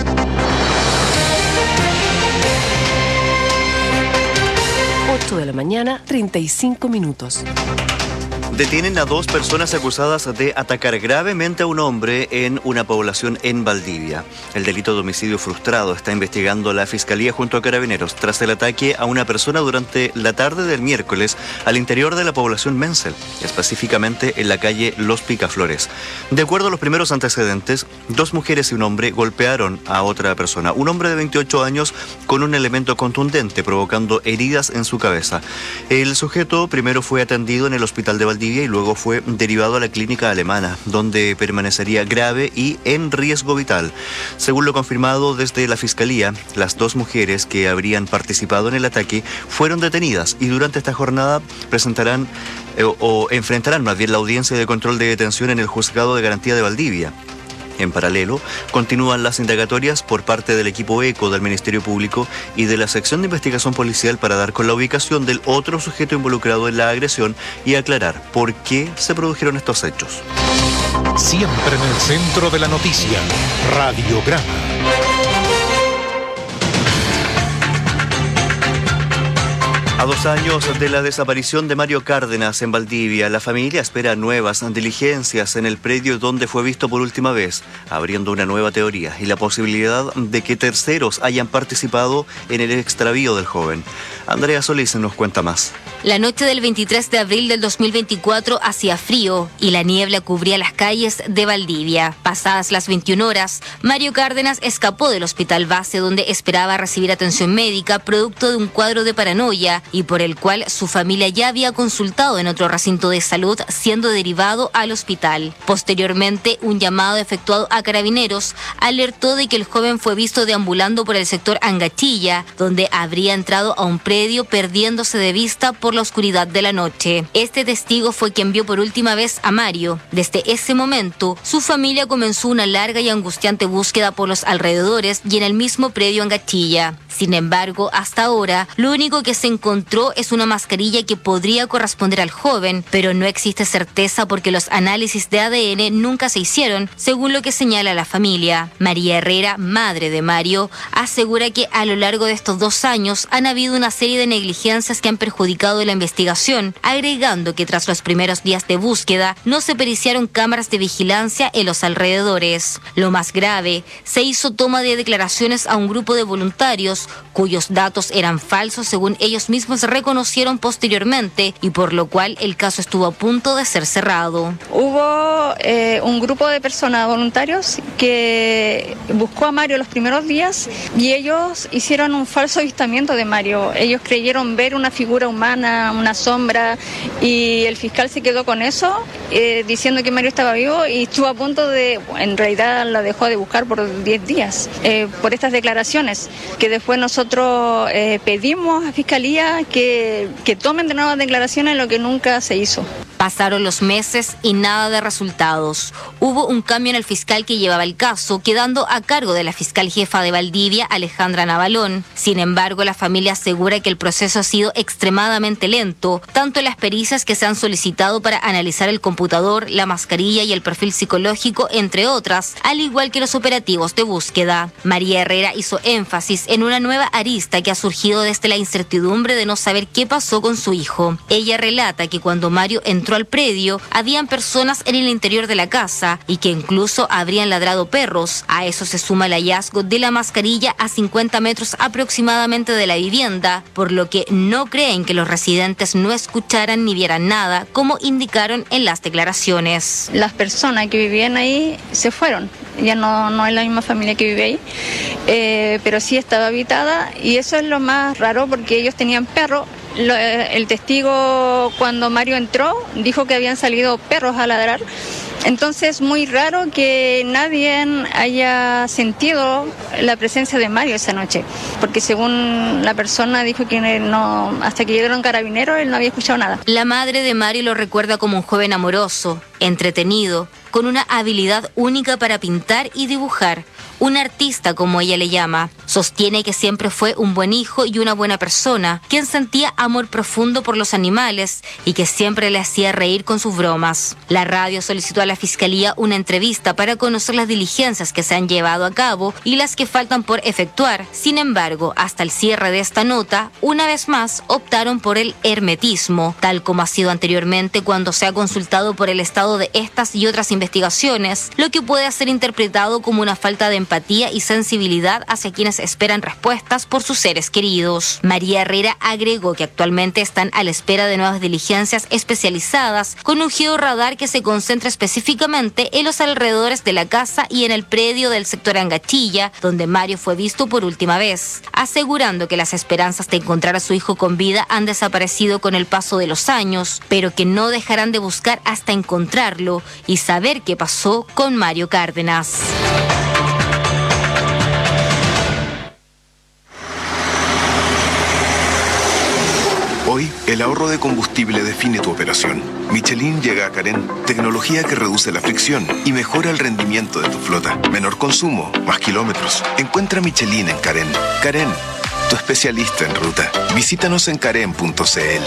8 de la mañana, 35 minutos. Detienen a 2 personas acusadas de atacar gravemente a un hombre en una población en Valdivia. El delito de homicidio frustrado está investigando la Fiscalía junto a Carabineros tras el ataque a una persona durante la tarde del miércoles al interior de la población Menzel, específicamente en la calle Los Picaflores. De acuerdo a los primeros antecedentes, 2 mujeres y un hombre golpearon a otra persona, un hombre de 28 años con un elemento contundente provocando heridas en su cabeza. El sujeto primero fue atendido en el hospital de Valdivia y luego fue derivado a la clínica alemana, donde permanecería grave y en riesgo vital. Según lo confirmado desde la Fiscalía, las 2 mujeres que habrían participado en el ataque fueron detenidas y durante esta jornada presentarán o enfrentarán más bien la audiencia de control de detención en el Juzgado de Garantía de Valdivia. En paralelo, continúan las indagatorias por parte del equipo ECO del Ministerio Público y de la Sección de Investigación Policial para dar con la ubicación del otro sujeto involucrado en la agresión y aclarar por qué se produjeron estos hechos. Siempre en el centro de la noticia, Radiograma. A 2 años de la desaparición de Mario Cárdenas en Valdivia, la familia espera nuevas diligencias en el predio donde fue visto por última vez, abriendo una nueva teoría y la posibilidad de que terceros hayan participado en el extravío del joven. Andrea Solís nos cuenta más. La noche del 23 de abril del 2024 hacía frío y la niebla cubría las calles de Valdivia. Pasadas las 21 horas, Mario Cárdenas escapó del hospital base donde esperaba recibir atención médica producto de un cuadro de paranoia y por el cual su familia ya había consultado en otro recinto de salud, siendo derivado al hospital. Posteriormente, un llamado efectuado a Carabineros alertó de que el joven fue visto deambulando por el sector Angachilla, donde habría entrado a un predio perdiéndose de vista por la oscuridad de la noche. Este testigo fue quien vio por última vez a Mario. Desde ese momento, su familia comenzó una larga y angustiante búsqueda por los alrededores y en el mismo predio Angachilla. Sin embargo, hasta ahora, lo único que se encontró es una mascarilla que podría corresponder al joven, pero no existe certeza porque los análisis de ADN nunca se hicieron, según lo que señala la familia. María Herrera, madre de Mario, asegura que a lo largo de estos 2 años han habido una serie de negligencias que han perjudicado la investigación, agregando que tras los primeros días de búsqueda no se periciaron cámaras de vigilancia en los alrededores. Lo más grave, se hizo toma de declaraciones a un grupo de voluntarios cuyos datos eran falsos según ellos mismos reconocieron posteriormente y por lo cual el caso estuvo a punto de ser cerrado. Hubo un grupo de personas voluntarios que buscó a Mario los primeros días y ellos hicieron un falso avistamiento de Mario. Ellos creyeron ver una figura humana, una sombra, y el fiscal se quedó con eso, diciendo que Mario estaba vivo y estuvo a punto de, en realidad la dejó de buscar por 10 días, por estas declaraciones, que después nosotros pedimos a Fiscalía que tomen de nuevas declaraciones, lo que nunca se hizo. Pasaron los meses y nada de resultados. Hubo un cambio en el fiscal que llevaba el caso, quedando a cargo de la fiscal jefa de Valdivia, Alejandra Navalón. Sin embargo, la familia asegura que el proceso ha sido extremadamente lento, tanto en las pericias que se han solicitado para analizar el computador, la mascarilla y el perfil psicológico, entre otras, al igual que los operativos de búsqueda. María Herrera hizo énfasis en una nueva arista que ha surgido desde la incertidumbre de no saber qué pasó con su hijo. Ella relata que cuando Mario entró entró al predio habían personas en el interior de la casa y que incluso habrían ladrado perros. A eso se suma el hallazgo de la mascarilla a 50 metros aproximadamente de la vivienda, por lo que no creen que los residentes no escucharan ni vieran nada, como indicaron en las declaraciones. Las personas que vivían ahí se fueron, ya no es la misma familia que vive ahí, pero sí estaba habitada, y eso es lo más raro porque ellos tenían perros. El testigo, cuando Mario entró, dijo que habían salido perros a ladrar. Entonces, muy raro que nadie haya sentido la presencia de Mario esa noche, porque según la persona dijo que no, hasta que llegaron carabineros, él no había escuchado nada. La madre de Mario lo recuerda como un joven amoroso, entretenido, con una habilidad única para pintar y dibujar. Un artista, como ella le llama. Sostiene que siempre fue un buen hijo y una buena persona, quien sentía amor profundo por los animales y que siempre le hacía reír con sus bromas. La radio solicitó a la Fiscalía una entrevista para conocer las diligencias que se han llevado a cabo y las que faltan por efectuar. Sin embargo, hasta el cierre de esta nota, una vez más optaron por el hermetismo, tal como ha sido anteriormente cuando se ha consultado por el estado de estas y otras investigaciones, lo que puede ser interpretado como una falta de empatía y sensibilidad hacia quienes esperan respuestas por sus seres queridos. María Herrera agregó que actualmente están a la espera de nuevas diligencias especializadas con un georradar que se concentra específicamente en los alrededores de la casa y en el predio del sector Angachilla, donde Mario fue visto por última vez, asegurando que las esperanzas de encontrar a su hijo con vida han desaparecido con el paso de los años, pero que no dejarán de buscar hasta encontrarlo y saber qué pasó con Mario Cárdenas. Hoy, el ahorro de combustible define tu operación. Michelin llega a Carén, tecnología que reduce la fricción y mejora el rendimiento de tu flota. Menor consumo, más kilómetros. Encuentra Michelin en Carén. Carén, tu especialista en ruta. Visítanos en carén.cl.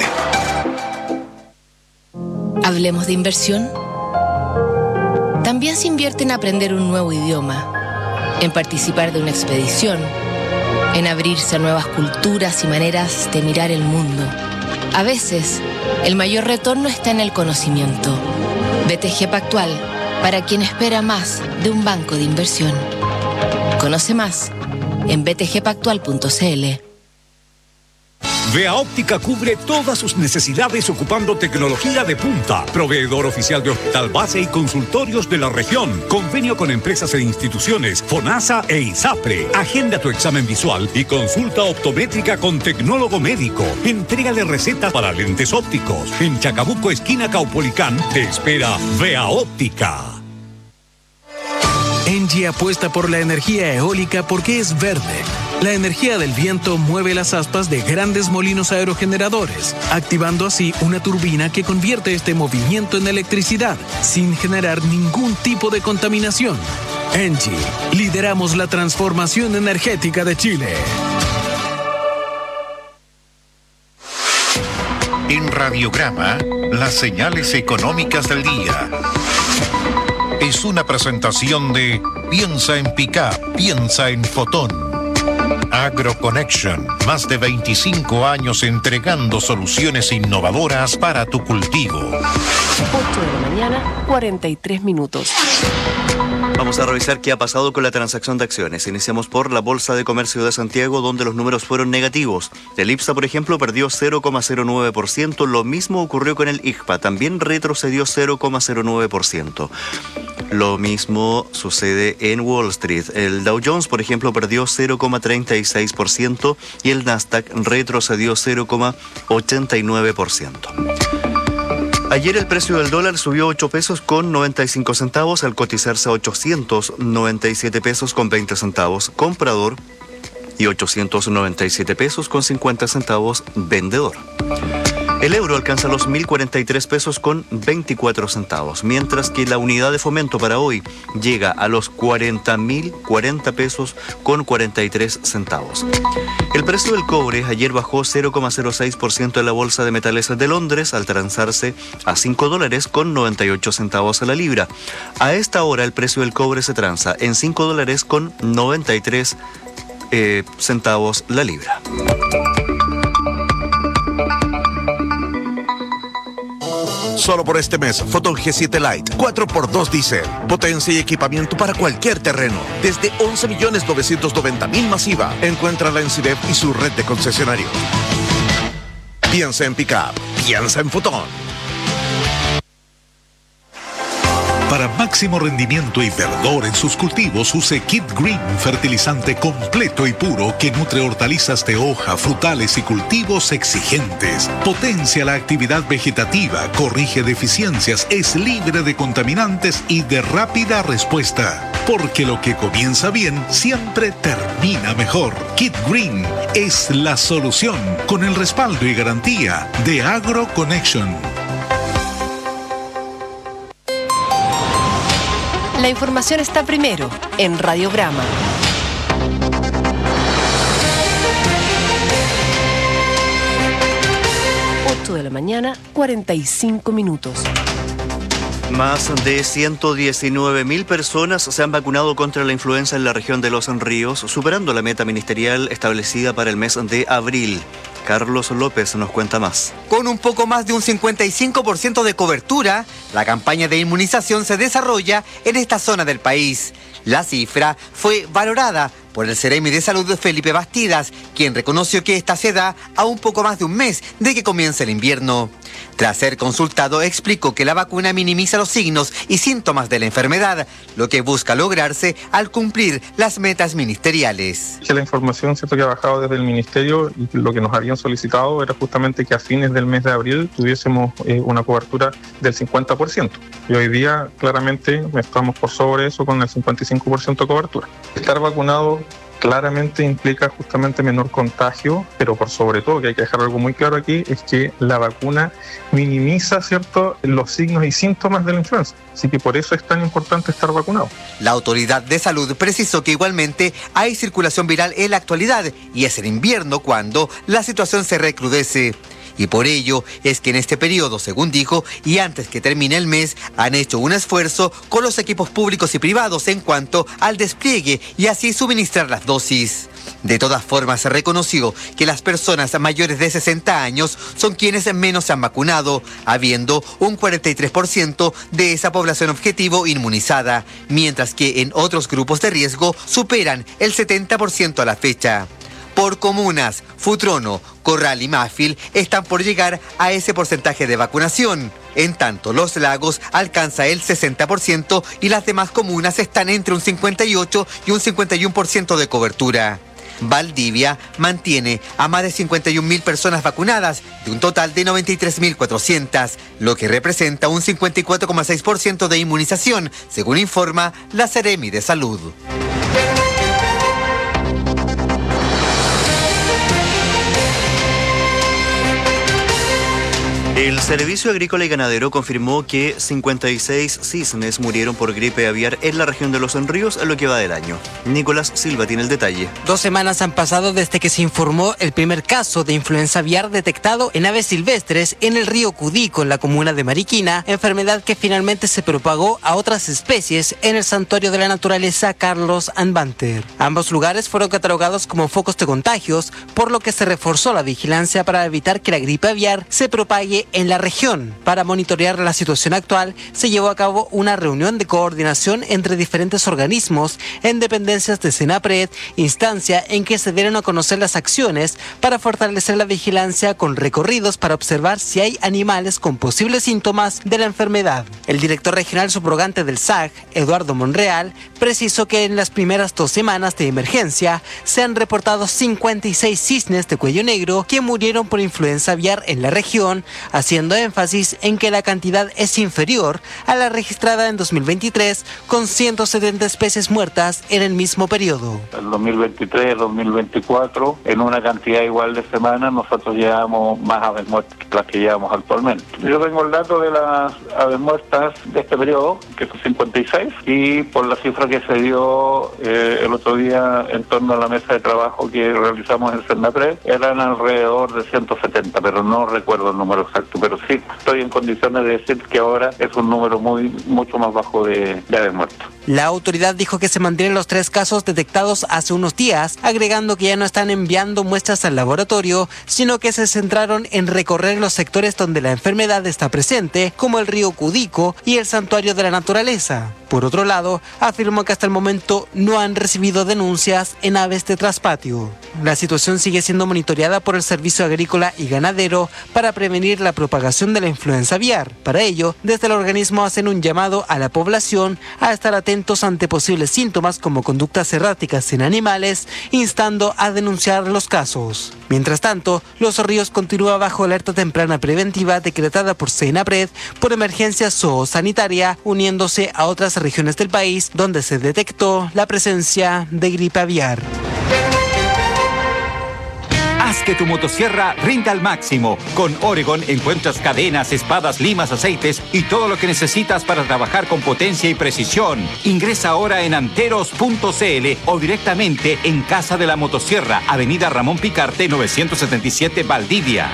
Hablemos de inversión. También se invierte en aprender un nuevo idioma, en participar de una expedición, en abrirse a nuevas culturas y maneras de mirar el mundo. A veces, el mayor retorno está en el conocimiento. BTG Pactual, para quien espera más de un banco de inversión. Conoce más en btgpactual.cl. Vea Óptica cubre todas sus necesidades ocupando tecnología de punta. Proveedor oficial de hospital base y consultorios de la región. Convenio con empresas e instituciones, FONASA e ISAPRE. Agenda tu examen visual y consulta optométrica con tecnólogo médico. Entrégale recetas para lentes ópticos. En Chacabuco, esquina Caupolicán, te espera Vea Óptica. Engie apuesta por la energía eólica porque es verde. La energía del viento mueve las aspas de grandes molinos aerogeneradores, activando así una turbina que convierte este movimiento en electricidad, sin generar ningún tipo de contaminación. Engie, lideramos la transformación energética de Chile. En Radiograma, las señales económicas del día. Es una presentación de Piensa en Pickup, piensa en Fotón. AgroConnection, más de 25 años entregando soluciones innovadoras para tu cultivo. 8 de la mañana, 43 minutos. Vamos a revisar qué ha pasado con la transacción de acciones. Iniciamos por la Bolsa de Comercio de Santiago, donde los números fueron negativos. El IPSA, por ejemplo, perdió 0,09%. Lo mismo ocurrió con el IGPA, también retrocedió 0,09%. Lo mismo sucede en Wall Street. El Dow Jones, por ejemplo, perdió 0,36% y el Nasdaq retrocedió 0,89%. Ayer el precio del dólar subió 8 pesos con 95 centavos al cotizarse a 897 pesos con 20 centavos comprador y 897 pesos con 50 centavos vendedor. El euro alcanza los 1.043 pesos con 24 centavos, mientras que la unidad de fomento para hoy llega a los 40.040 pesos con 43 centavos. El precio del cobre ayer bajó 0,06% en la Bolsa de Metales de Londres al transarse a $5 con 98 centavos a la libra. A esta hora el precio del cobre se transa en $5 con 93 centavos la libra. Solo por este mes, Photon G7 Lite, 4x2 diésel. Potencia y equipamiento para cualquier terreno. Desde 11.990.000 masiva. Encuéntrala en CIDEP y su red de concesionarios. Piensa en pick-up. Piensa en Photon. Para máximo rendimiento y verdor en sus cultivos, use Kid Green, fertilizante completo y puro que nutre hortalizas de hoja, frutales y cultivos exigentes. Potencia la actividad vegetativa, corrige deficiencias, es libre de contaminantes y de rápida respuesta. Porque lo que comienza bien siempre termina mejor. Kid Green es la solución con el respaldo y garantía de AgroConnection. La información está primero en Radiograma. 8 de la mañana, 45 minutos. Más de 119.000 personas se han vacunado contra la influenza en la región de Los Ríos, superando la meta ministerial establecida para el mes de abril. Carlos López nos cuenta más. Con un poco más de un 55% de cobertura, la campaña de inmunización se desarrolla en esta zona del país. La cifra fue valorada por el Ceremi de Salud Felipe Bastidas, quien reconoció que esta se da a un poco más de un mes de que comience el invierno. Tras ser consultado, explicó que la vacuna minimiza los signos y síntomas de la enfermedad, lo que busca lograrse al cumplir las metas ministeriales. La información que ha bajado desde el ministerio y lo que nos habían solicitado era justamente que a fines del mes de abril tuviésemos una cobertura del 50%. Y hoy día claramente estamos por sobre eso con el 55% de cobertura. Estar vacunado claramente implica justamente menor contagio, pero por sobre todo, que hay que dejar algo muy claro aquí, es que la vacuna minimiza, ¿cierto?, los signos y síntomas de la influenza. Así que por eso es tan importante estar vacunado. La autoridad de salud precisó que igualmente hay circulación viral en la actualidad y es el invierno cuando la situación se recrudece. Y por ello es que en este periodo, según dijo, y antes que termine el mes, han hecho un esfuerzo con los equipos públicos y privados en cuanto al despliegue y así suministrar las dosis. De todas formas, se reconoció que las personas mayores de 60 años son quienes menos se han vacunado, habiendo un 43% de esa población objetivo inmunizada, mientras que en otros grupos de riesgo superan el 70% a la fecha. Por comunas, Futrono, Corral y Mafil están por llegar a ese porcentaje de vacunación. En tanto, Los Lagos alcanza el 60% y las demás comunas están entre un 58 y un 51% de cobertura. Valdivia mantiene a más de 51.000 personas vacunadas, de un total de 93.400, lo que representa un 54,6% de inmunización, según informa la Ceremi de Salud. El Servicio Agrícola y Ganadero confirmó que 56 cisnes murieron por gripe aviar en la región de Los Ríos en lo que va del año. Nicolás Silva tiene el detalle. 2 semanas han pasado desde que se informó el primer caso de influenza aviar detectado en aves silvestres en el río Cudico, en la comuna de Mariquina, enfermedad que finalmente se propagó a otras especies en el Santuario de la Naturaleza Carlos Anbanter. Ambos lugares fueron catalogados como focos de contagios, por lo que se reforzó la vigilancia para evitar que la gripe aviar se propague en la región. Para monitorear la situación actual, se llevó a cabo una reunión de coordinación entre diferentes organismos en dependencias de Senapred, instancia en que se dieron a conocer las acciones para fortalecer la vigilancia con recorridos para observar si hay animales con posibles síntomas de la enfermedad. El director regional subrogante del SAG, Eduardo Monreal, precisó que en las primeras 2 semanas de emergencia se han reportado 56 cisnes de cuello negro que murieron por influenza aviar en la región, haciendo énfasis en que la cantidad es inferior a la registrada en 2023, con 170 especies muertas en el mismo periodo. El 2023-2024, en una cantidad igual de semanas, nosotros llevamos más aves muertas que las que llevamos actualmente. Yo tengo el dato de las aves muertas de este periodo, que son 56, y por la cifra que se dio el otro día en torno a la mesa de trabajo que realizamos en Senapred, eran alrededor de 170, pero no recuerdo el número exacto. muertos, pero sí estoy en condiciones de decir que ahora es un número mucho más bajo de aves muertas. La autoridad dijo que se mantienen los 3 casos detectados hace unos días, agregando que ya no están enviando muestras al laboratorio, sino que se centraron en recorrer los sectores donde la enfermedad está presente, como el río Cudico y el Santuario de la Naturaleza. Por otro lado, afirmó que hasta el momento no han recibido denuncias en aves de traspatio. La situación sigue siendo monitoreada por el Servicio Agrícola y Ganadero para prevenir la propagación de la influenza aviar. Para ello, desde el organismo hacen un llamado a la población a estar atentos ante posibles síntomas como conductas erráticas en animales, instando a denunciar los casos. Mientras tanto, Los Ríos continúa bajo alerta temprana preventiva decretada por Senapred por emergencia zoosanitaria, uniéndose a otras regiones del país donde se detectó la presencia de gripe aviar. Haz que tu motosierra rinda al máximo. Con Oregon encuentras cadenas, espadas, limas, aceites y todo lo que necesitas para trabajar con potencia y precisión. Ingresa ahora en anteros.cl o directamente en Casa de la Motosierra, Avenida Ramón Picarte, 977 Valdivia.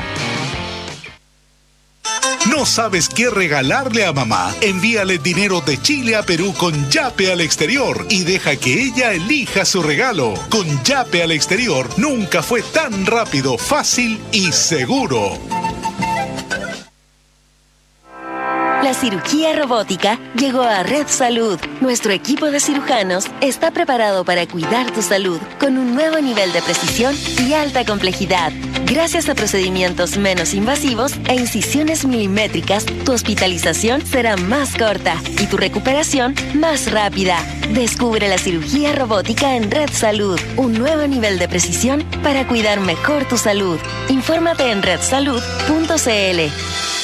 ¿No sabes qué regalarle a mamá? Envíale dinero de Chile a Perú con Yape al exterior y deja que ella elija su regalo. Con Yape al exterior nunca fue tan rápido, fácil y seguro. La cirugía robótica llegó a Red Salud. Nuestro equipo de cirujanos está preparado para cuidar tu salud con un nuevo nivel de precisión y alta complejidad. Gracias a procedimientos menos invasivos e incisiones milimétricas, tu hospitalización será más corta y tu recuperación más rápida. Descubre la cirugía robótica en Red Salud, un nuevo nivel de precisión para cuidar mejor tu salud. Infórmate en redsalud.cl.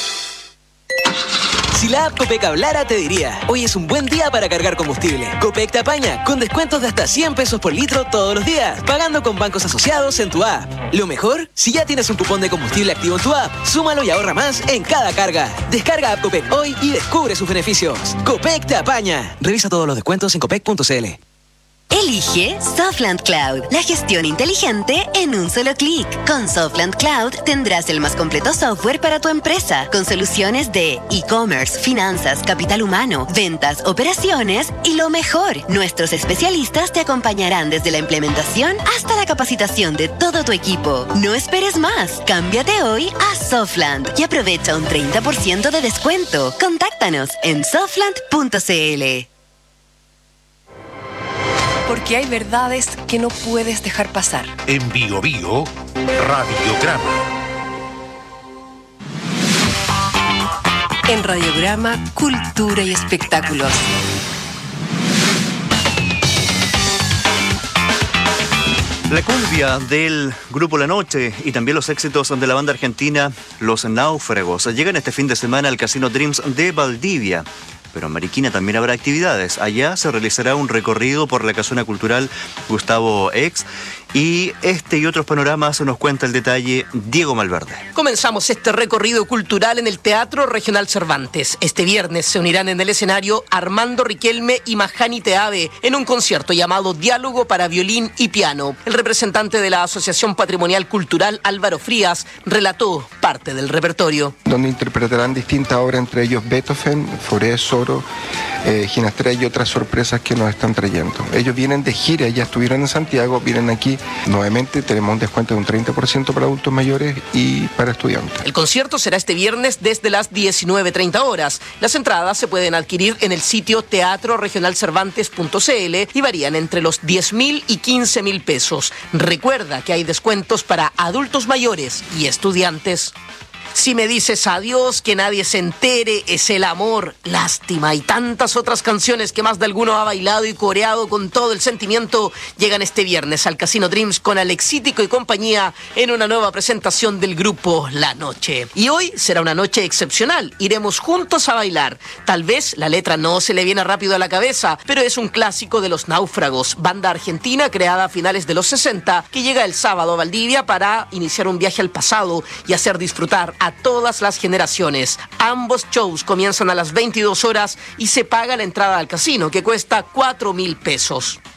Si la app Copec hablara, te diría: hoy es un buen día para cargar combustible. Copec te apaña, con descuentos de hasta 100 pesos por litro todos los días, pagando con bancos asociados en tu app. Lo mejor, si ya tienes un cupón de combustible activo en tu app, súmalo y ahorra más en cada carga. Descarga app Copec hoy y descubre sus beneficios. Copec te apaña. Revisa todos los descuentos en copec.cl. Elige Softland Cloud, la gestión inteligente en un solo clic. Con Softland Cloud tendrás el más completo software para tu empresa, con soluciones de e-commerce, finanzas, capital humano, ventas, operaciones y lo mejor. Nuestros especialistas te acompañarán desde la implementación hasta la capacitación de todo tu equipo. No esperes más. Cámbiate hoy a Softland y aprovecha un 30% de descuento. Contáctanos en softland.cl. Porque hay verdades que no puedes dejar pasar. En Bio Bio, Radiograma. En Radiograma, cultura y espectáculos. La cumbia del grupo La Noche y también los éxitos de la banda argentina Los Náufragos llegan este fin de semana al Casino Dreams de Valdivia. Pero en Mariquina también habrá actividades. Allá se realizará un recorrido por la casona cultural Gustavo Ex. Y este y otros panoramas nos cuenta el detalle Diego Malverde. Comenzamos este recorrido cultural en el Teatro Regional Cervantes. Este viernes se unirán en el escenario Armando Riquelme y Mahani Teave en un concierto llamado Diálogo para violín y piano. El representante de la Asociación Patrimonial Cultural, Álvaro Frías, relató parte del repertorio. Donde interpretarán distintas obras, entre ellos Beethoven, Fauré, Soro, Ginastera y otras sorpresas que nos están trayendo. Ellos vienen de gira, ya estuvieron en Santiago, vienen aquí. Nuevamente tenemos un descuento de un 30% para adultos mayores y para estudiantes. El concierto será este viernes desde las 19:30 horas. Las entradas se pueden adquirir en el sitio teatroregionalcervantes.cl y varían entre los 10.000 y 15.000 pesos. Recuerda que hay descuentos para adultos mayores y estudiantes. Si me dices adiós, que nadie se entere, es el amor, lástima y tantas otras canciones que más de alguno ha bailado y coreado con todo el sentimiento, llegan este viernes al Casino Dreams con Alexítico y compañía en una nueva presentación del grupo La Noche. Y hoy será una noche excepcional, iremos juntos a bailar. Tal vez la letra no se le viene rápido a la cabeza, pero es un clásico de Los Náufragos, banda argentina creada a finales de los 60, que llega el sábado a Valdivia para iniciar un viaje al pasado y hacer disfrutar a todas las generaciones. Ambos shows comienzan a las 22 horas y se paga la entrada al casino, que cuesta 4.000 pesos.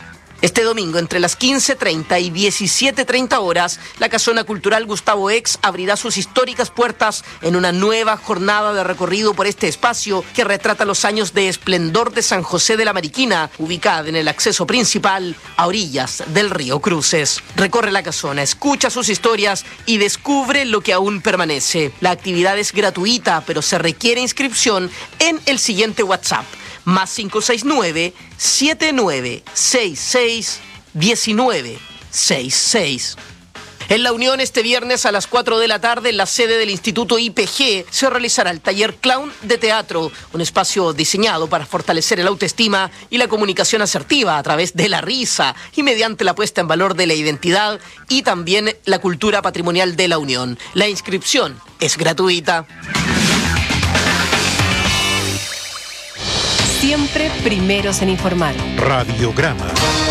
Este domingo, entre las 15:30 y 17:30 horas, la Casona Cultural Gustavo Ex abrirá sus históricas puertas en una nueva jornada de recorrido por este espacio que retrata los años de esplendor de San José de la Mariquina, ubicada en el acceso principal a orillas del río Cruces. Recorre la casona, escucha sus historias y descubre lo que aún permanece. La actividad es gratuita, pero se requiere inscripción en el siguiente WhatsApp: más 569-7966-1966. En La Unión, este viernes a las 4 de la tarde, en la sede del Instituto IPG, se realizará el taller Clown de Teatro, un espacio diseñado para fortalecer el autoestima y la comunicación asertiva a través de la risa y mediante la puesta en valor de la identidad y también la cultura patrimonial de La Unión. La inscripción es gratuita. Siempre primeros en informar. Radiograma.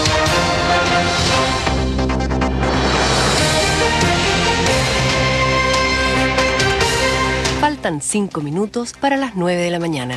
Faltan 5 minutos para las 9 de la mañana.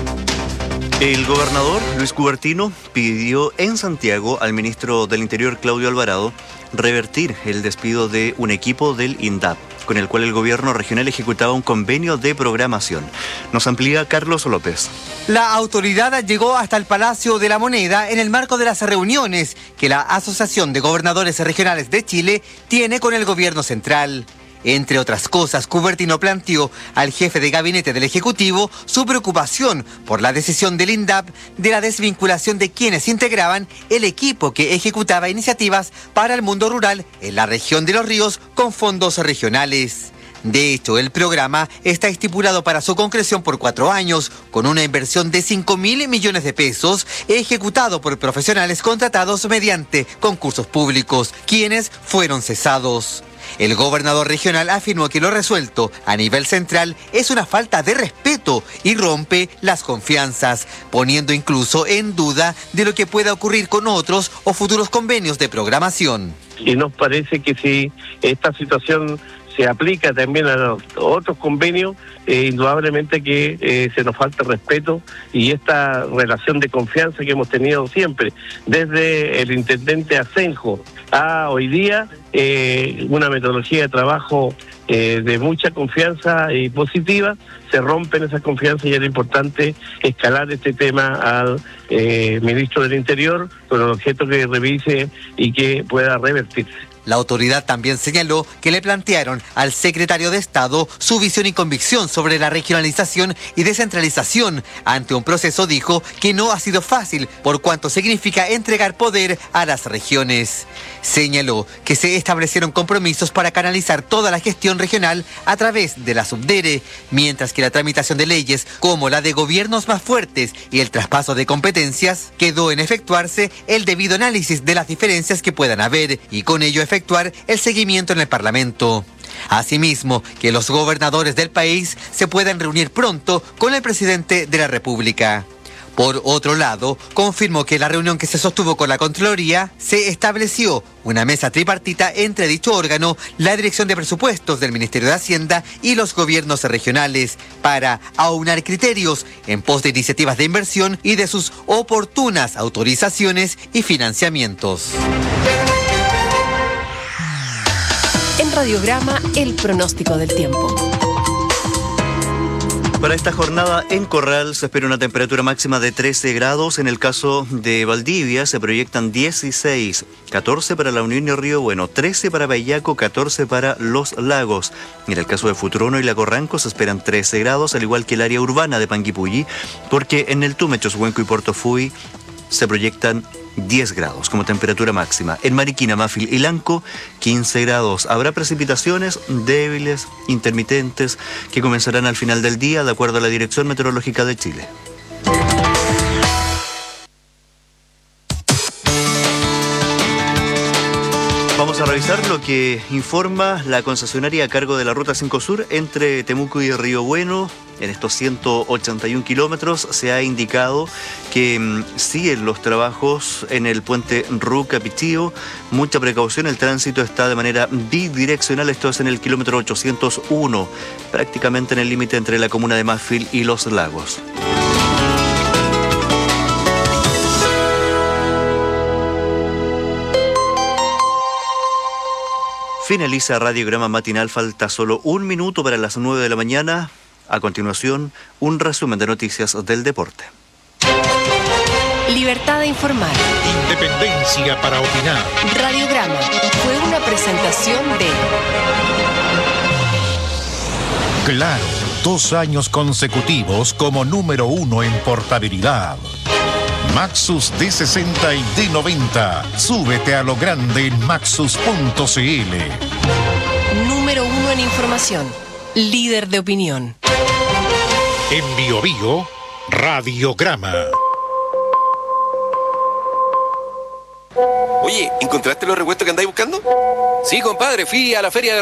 El gobernador Luis Cubertino pidió en Santiago al ministro del Interior, Claudio Alvarado, revertir el despido de un equipo del INDAP, con el cual el gobierno regional ejecutaba un convenio de programación. Nos amplía Carlos López. La autoridad llegó hasta el Palacio de la Moneda en el marco de las reuniones que la Asociación de Gobernadores Regionales de Chile tiene con el gobierno central. Entre otras cosas, Cubertino planteó al jefe de gabinete del Ejecutivo su preocupación por la decisión del INDAP de la desvinculación de quienes integraban el equipo que ejecutaba iniciativas para el mundo rural en la región de Los Ríos con fondos regionales. De hecho, el programa está estipulado para su concreción por 4 años, con una inversión de 5.000 millones de pesos, ejecutado por profesionales contratados mediante concursos públicos, quienes fueron cesados. El gobernador regional afirmó que lo resuelto a nivel central es una falta de respeto y rompe las confianzas, poniendo incluso en duda de lo que pueda ocurrir con otros o futuros convenios de programación. Y nos parece que si esta situación se aplica también a los otros convenios, indudablemente que se nos falta respeto y esta relación de confianza que hemos tenido siempre, desde el intendente Asenjo a hoy día, una metodología de trabajo de mucha confianza y positiva, se rompen esas confianzas y era importante escalar este tema al ministro del Interior con el objeto que revise y que pueda revertirse. La autoridad también señaló que le plantearon al secretario de Estado su visión y convicción sobre la regionalización y descentralización ante un proceso, dijo, que no ha sido fácil por cuanto significa entregar poder a las regiones. Señaló que se establecieron compromisos para canalizar toda la gestión regional a través de la Subdere, mientras que la tramitación de leyes como la de gobiernos más fuertes y el traspaso de competencias quedó en efectuarse el debido análisis de las diferencias que puedan haber y con ello efectuar el seguimiento en el Parlamento. Asimismo, que los gobernadores del país se puedan reunir pronto con el presidente de la República. Por otro lado, confirmó que en la reunión que se sostuvo con la Contraloría se estableció una mesa tripartita entre dicho órgano, la Dirección de Presupuestos del Ministerio de Hacienda y los gobiernos regionales para aunar criterios en pos de iniciativas de inversión y de sus oportunas autorizaciones y financiamientos. En Radiograma, el pronóstico del tiempo. Para esta jornada en Corral se espera una temperatura máxima de 13 grados. En el caso de Valdivia se proyectan 16, 14 para La Unión y Río Bueno, 13 para Payaco, 14 para Los Lagos. En el caso de Futrono y Lago Ranco se esperan 13 grados, al igual que el área urbana de Panguipulli, porque en el Tume, Choshuenco y Portofui se proyectan 10 grados como temperatura máxima. En Mariquina, Mafil y Lanco, 15 grados. Habrá precipitaciones débiles, intermitentes, que comenzarán al final del día, de acuerdo a la Dirección Meteorológica de Chile. Vamos a revisar lo que informa la concesionaria a cargo de la Ruta 5 Sur entre Temuco y Río Bueno. En estos 181 kilómetros se ha indicado que siguen los trabajos en el puente Ruca-Pichío. Mucha precaución, el tránsito está de manera bidireccional. Esto es en el kilómetro 801, prácticamente en el límite entre la comuna de Mafil y Los Lagos. Finaliza Radiograma Matinal, falta solo un minuto para las 9 de la mañana. A continuación, un resumen de noticias del deporte. Libertad de informar. Independencia para opinar. Radiograma fue una presentación de... Claro, 2 años consecutivos como número 1 en portabilidad. Maxus D60 y D90. Súbete a lo grande en maxus.cl. Número 1 en información. Líder de opinión. En Bio Bio, Radiograma. Oye, ¿encontraste los repuestos que andáis buscando? Sí, compadre, fui a la feria de